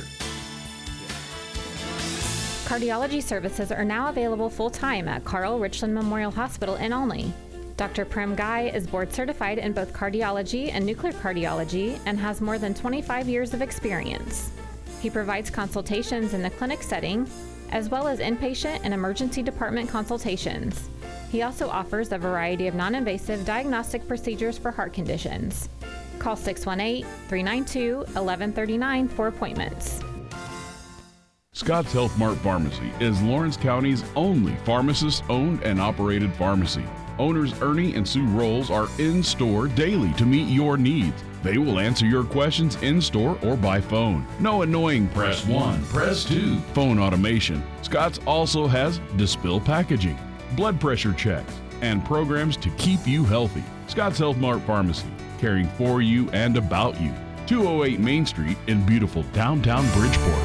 Cardiology services are now available full-time at Carl Richland Memorial Hospital in Olney. Doctor Prem Guy is board certified in both cardiology and nuclear cardiology and has more than twenty-five years of experience. He provides consultations in the clinic setting, as well as inpatient and emergency department consultations. He also offers a variety of non-invasive diagnostic procedures for heart conditions. Call six one eight, three nine two, one one three nine for appointments. Scott's Health Mart Pharmacy is Lawrence County's only pharmacist-owned and operated pharmacy. Owners Ernie and Sue Rolls are in-store daily to meet your needs. They will answer your questions in-store or by phone. No annoying press one, press two phone automation. Scott's also has dispill packaging, blood pressure checks, and programs to keep you healthy. Scott's Health Mart Pharmacy, caring for you and about you. two oh eight Main Street in beautiful downtown Bridgeport.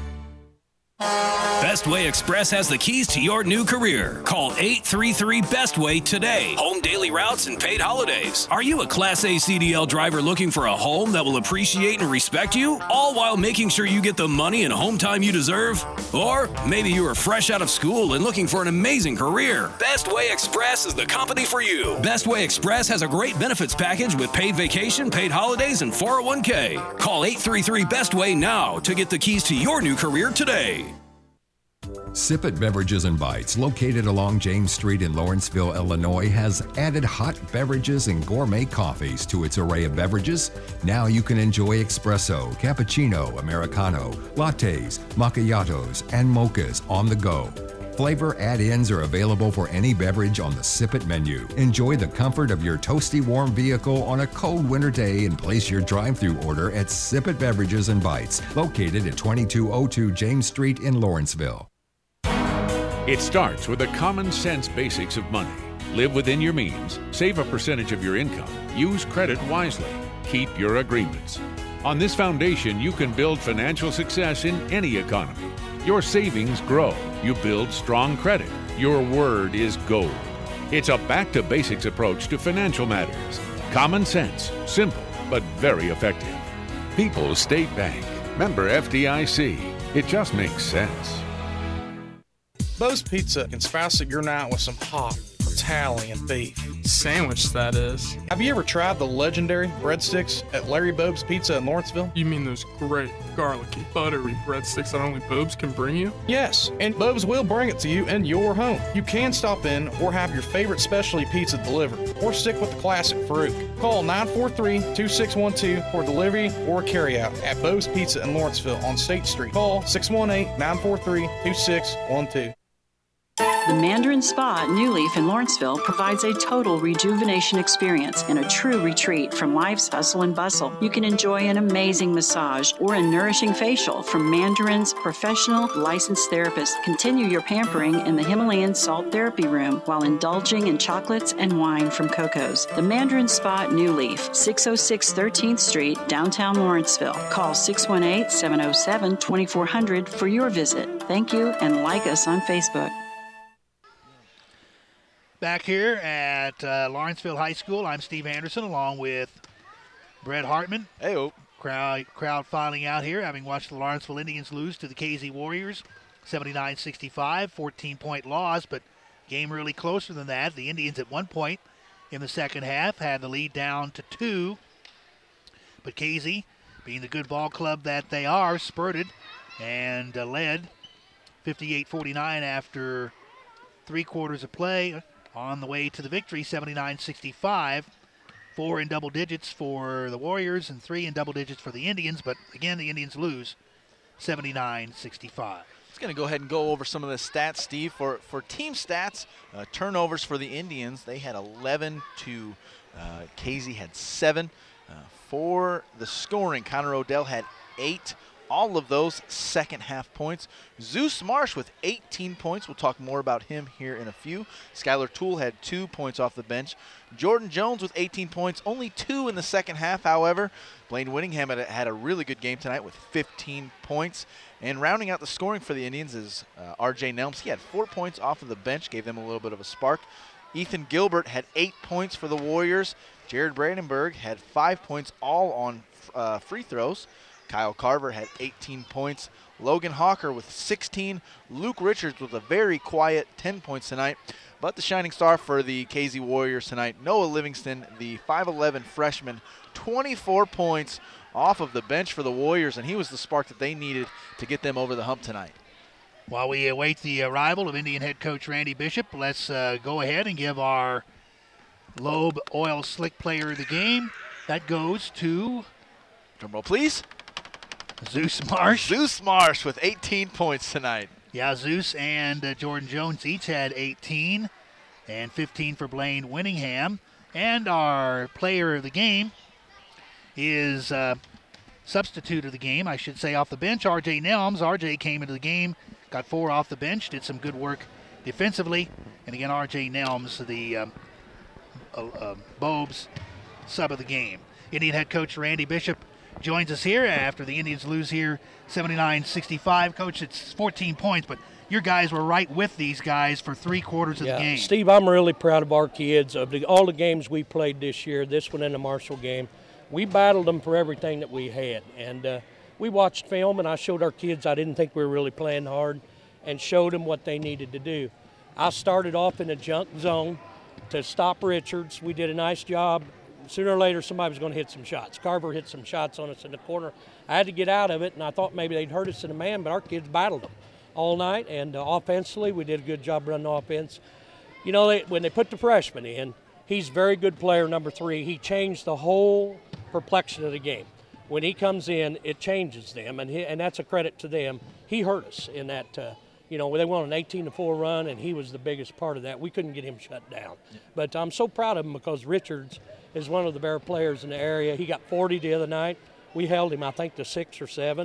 Bestway Express has the keys to your new career. Call eight three three Bestway today. Home daily routes and paid holidays. Are you a Class A C D L driver looking for a home that will appreciate and respect you, all while making sure you get the money and home time you deserve? Or maybe you are fresh out of school and looking for an amazing career. Bestway Express is the company for you. Bestway Express has a great benefits package with paid vacation, paid holidays, and four oh one k. Call eight three three Bestway now to get the keys to your new career today. Sip It Beverages and Bites, located along James Street in Lawrenceville, Illinois, has added hot beverages and gourmet coffees to its array of beverages. Now you can enjoy espresso, cappuccino, americano, lattes, macchiatos, and mochas on the go. Flavor add-ins are available for any beverage on the Sip It menu. Enjoy the comfort of your toasty warm vehicle on a cold winter day and place your drive-thru order at Sip It Beverages and Bites, located at twenty-two oh two James Street in Lawrenceville. It starts with the common sense basics of money. Live within your means, save a percentage of your income, use credit wisely, keep your agreements. On this foundation, you can build financial success in any economy. Your savings grow, you build strong credit, your word is gold. It's a back-to-basics approach to financial matters. Common sense, simple, but very effective. People's State Bank, member F D I C. It just makes sense. Bo's Pizza can spice up your night with some hot Italian beef. Sandwich, that is. Have you ever tried the legendary breadsticks at Larry Bobe's Pizza in Lawrenceville? You mean those great, garlicky, buttery breadsticks that only Bobe's can bring you? Yes, and Bobe's will bring it to you in your home. You can stop in or have your favorite specialty pizza delivered, or stick with the classic Farouk. Call nine four three, two six one two for delivery or carryout at Bo's Pizza in Lawrenceville on State Street. Call six one eight, nine four three, two six one two. The Mandarin Spa at New Leaf in Lawrenceville provides a total rejuvenation experience and a true retreat from life's hustle and bustle. You can enjoy an amazing massage or a nourishing facial from Mandarin's professional licensed therapists. Continue your pampering in the Himalayan salt therapy room while indulging in chocolates and wine from Coco's. The Mandarin Spa at New Leaf, six oh six thirteenth Street, downtown Lawrenceville. Call six one eight, seven oh seven, two four zero zero for your visit. Thank you, and like us on Facebook. Back here at uh, Lawrenceville High School, I'm Steve Anderson along with Brett Hartman. Hey-o. Crowd, crowd filing out here, having watched the Lawrenceville Indians lose to the K Z Warriors, seventy-nine sixty-five, fourteen-point loss, but game really closer than that. The Indians at one point in the second half had the lead down to two, but K Z, being the good ball club that they are, spurted and uh, led fifty-eight forty-nine after three quarters of play. On the way to the victory, seventy-nine sixty-five. Four in double digits for the Warriors and three in double digits for the Indians. But again, the Indians lose seventy-nine sixty-five. It's going to go ahead and go over some of the stats, Steve. For for team stats, uh, turnovers for the Indians, they had eleven to uh, K Z had seven. Uh, for the scoring, Connor Odell had eight. All of those second half points. Zeus Marsh with eighteen points. We'll talk more about him here in a few. Skylar Toole had two points off the bench. Jordan Jones with eighteen points, only two in the second half, however. Blaine Winningham had a, had a really good game tonight with fifteen points. And rounding out the scoring for the Indians is uh, R J Nelms. He had four points off of the bench, gave them a little bit of a spark. Ethan Gilbert had eight points for the Warriors. Jared Brandenburg had five points, all on uh, free throws. Kyle Carver had eighteen points. Logan Hawker with sixteen. Luke Richards with a very quiet ten points tonight. But the shining star for the K Z Warriors tonight, Noah Livingston, the five eleven freshman, twenty-four points off of the bench for the Warriors, and he was the spark that they needed to get them over the hump tonight. While we await the arrival of Indian head coach Randy Bishop, let's uh, go ahead and give our Loeb Oil Slick player of the game. That goes to, drumroll please, Zeus Marsh. Zeus Marsh with eighteen points tonight. Yeah, Zeus and uh, Jordan Jones each had eighteen, and fifteen for Blaine Winningham. And our player of the game is uh, substitute of the game, I should say, off the bench, R J Nelms. R J came into the game, got four off the bench, did some good work defensively. And again, R J Nelms, the um, uh, uh, Bobes sub of the game. Indian head coach Randy Bishop joins us here after the Indians lose here seventy-nine sixty-five. Coach, it's fourteen points, but your guys were right with these guys for three quarters of yeah, the game. Steve, I'm really proud of our kids. Of the, all the games we played this year, this one and the Marshall game, we battled them for everything that we had. And uh, we watched film, and I showed our kids I didn't think we were really playing hard and showed them what they needed to do. I started off in a junk zone to stop Richards. We did a nice job. Sooner or later, somebody was going to hit some shots. Carver hit some shots on us in the corner. I had to get out of it, and I thought maybe they'd hurt us in a man, but our kids battled them all night. And uh, offensively, we did a good job running offense. You know, they, when they put the freshman in, he's a very good player, number three. He changed the whole perplexion of the game. When he comes in, it changes them, and he, and that's a credit to them. He hurt us in that. Uh, You know, they won an eighteen to four run, and he was the biggest part of that. We couldn't get him shut down. Yeah. But I'm so proud of him because Richards is one of the better players in the area. He got forty the other night. We held him, I think, to six or seven.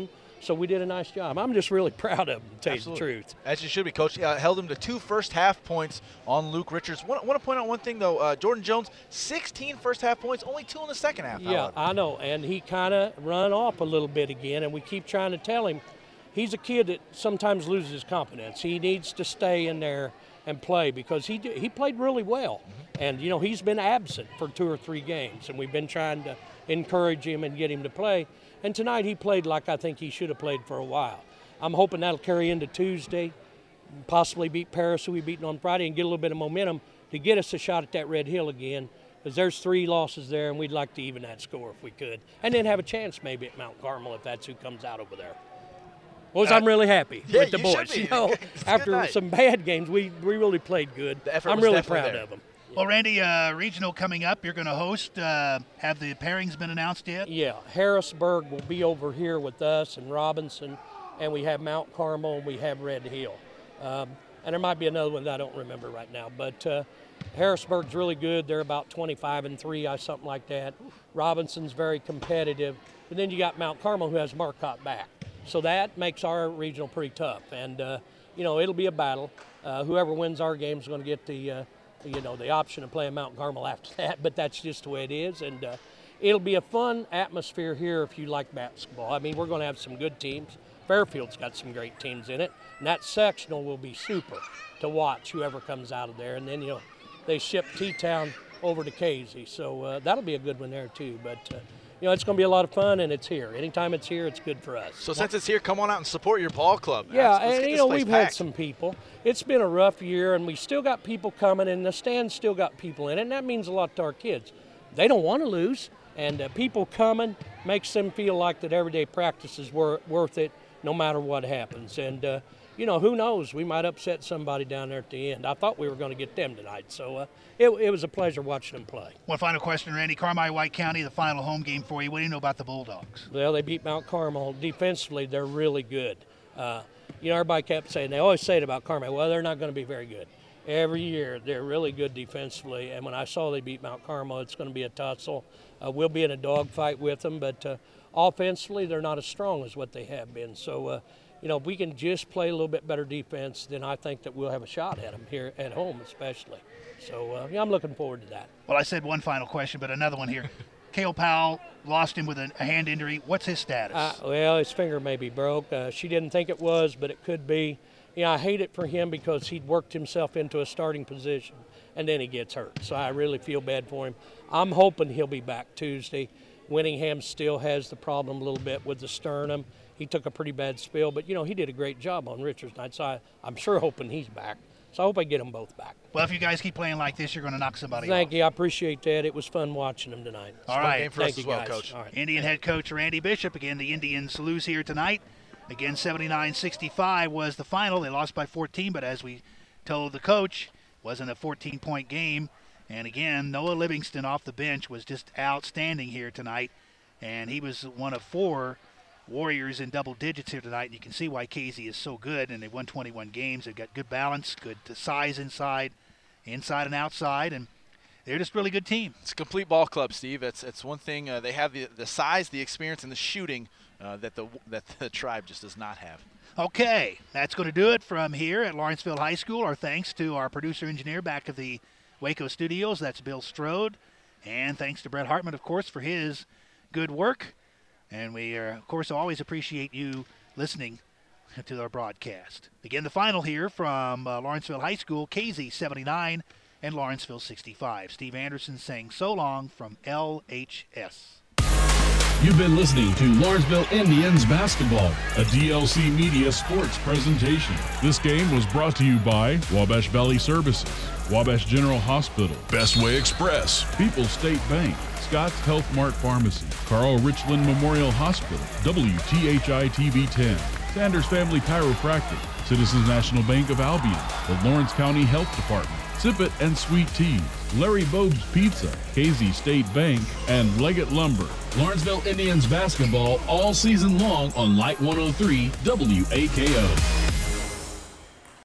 So we did a nice job. I'm just really proud of them, to tell Absolutely. you the truth. As you should be, Coach. Uh, held him to two first half points on Luke Richards. I want, want to point out one thing, though. Uh, Jordan Jones, sixteen first half points, only two in the second half. Yeah, however. I know. And he kind of run off a little bit again, and we keep trying to tell him he's a kid that sometimes loses his confidence. He needs to stay in there and play because he he played really well. Mm-hmm. And, you know, he's been absent for two or three games, and we've been trying to encourage him and get him to play. And tonight he played like I think he should have played for a while. I'm hoping that'll carry into Tuesday, possibly beat Paris, who we beaten on Friday, and get a little bit of momentum to get us a shot at that Red Hill again, because there's three losses there, and we'd like to even that score if we could. And then have a chance maybe at Mount Carmel if that's who comes out over there. Well, uh, I'm really happy yeah, with the you boys. You know, after some bad games, we, we really played good. I'm really proud there. of them. Well, Randy, uh, regional coming up. You're going to host. Uh, have the pairings been announced yet? Yeah, Harrisburg will be over here with us and Robinson, and we have Mount Carmel and we have Red Hill. Um, and there might be another one that I don't remember right now. But uh, Harrisburg's really good. They're about twenty-five and three, something like that. Robinson's very competitive. And then you got Mount Carmel, who has Marcotte back. So that makes our regional pretty tough. And, uh, you know, it'll be a battle. Uh, whoever wins our game is going to get the uh, – you know, the option of playing Mount Carmel after that, but that's just the way it is. And uh, it'll be a fun atmosphere here if you like basketball. I mean, we're going to have some good teams. Fairfield's got some great teams in it, and that sectional will be super to watch whoever comes out of there. And then, you know, they ship T-Town over to Casey, so uh, that'll be a good one there too. But, uh, you know, it's going to be a lot of fun, and it's here. Anytime it's here, it's good for us. So since it's here, come on out and support your ball club. Yeah, let's, let's and, you know, we've packed. had some people. It's been a rough year, and we still got people coming, and the stands still got people in it, and that means a lot to our kids. They don't want to lose, and uh, people coming makes them feel like that everyday practice is wor- worth it no matter what happens. And, uh, you know, who knows? We might upset somebody down there at the end. I thought we were going to get them tonight, so uh, it, it was a pleasure watching them play. One final question, Randy. Carmi-White County, the final home game for you. What do you know about the Bulldogs? Well, they beat Mount Carmel. Defensively, they're really good. Uh, you know, everybody kept saying, they always say it about Carmi. Well, they're not going to be very good. Every year, they're really good defensively, and when I saw they beat Mount Carmel, it's going to be a tussle. Uh, we'll be in a dogfight with them, but uh, offensively, they're not as strong as what they have been. So, uh, you know, if we can just play a little bit better defense, then I think that we'll have a shot at them here at home especially. So, uh, yeah, I'm looking forward to that. Well, I said one final question, but another one here. Cale Powell lost him with a, a hand injury. What's his status? Uh, well, his finger may be broke. Uh, she didn't think it was, but it could be. You know, I hate it for him because he'd worked himself into a starting position, and then he gets hurt. So I really feel bad for him. I'm hoping he'll be back Tuesday. Winningham still has the problem a little bit with the sternum. He took a pretty bad spill, but, you know, he did a great job on Richards night, so I, I'm sure hoping he's back. So I hope I get them both back. Well, if you guys keep playing like this, you're going to knock somebody Thank off. you. I appreciate that. It was fun watching them tonight. All right. Game for Thank us you, as well, guys. Coach. All right. Indian head coach Randy Bishop. Again, the Indians lose here tonight. Again, seventy-nine sixty-five was the final. They lost by fourteen, but as we told the coach, it wasn't a fourteen-point game. And again, Noah Livingston off the bench was just outstanding here tonight. And he was one of four Warriors in double digits here tonight. And you can see why Casey is so good. And they won twenty-one games. They've got good balance, good size inside, inside and outside. And they're just a really good team. It's a complete ball club, Steve. It's it's one thing. Uh, they have the, the size, the experience, and the shooting uh, that the that the tribe just does not have. Okay, that's going to do it from here at Lawrenceville High School. Our thanks to our producer-engineer back at the Waco studios. That's Bill Strode. And thanks to Brett Hartman, of course, for his good work. And we, are, of course, always appreciate you listening to our broadcast. Again, the final here from uh, Lawrenceville High School, K Z seventy-nine and Lawrenceville sixty-five. Steve Anderson saying so long from L H S. You've been listening to Lawrenceville Indians Basketball, a D L C Media sports presentation. This game was brought to you by Wabash Valley Services, Wabash General Hospital, Bestway Express, People's State Bank, Scott's Health Mart Pharmacy, Carl Richland Memorial Hospital, W T H I T V ten, Sanders Family Chiropractic, Citizens National Bank of Albion, the Lawrence County Health Department, Sip It and Sweet Tea, Larry Bogue's Pizza, K Z State Bank, and Leggett Lumber. Lawrenceville Indians basketball all season long on Light one oh three W A K O.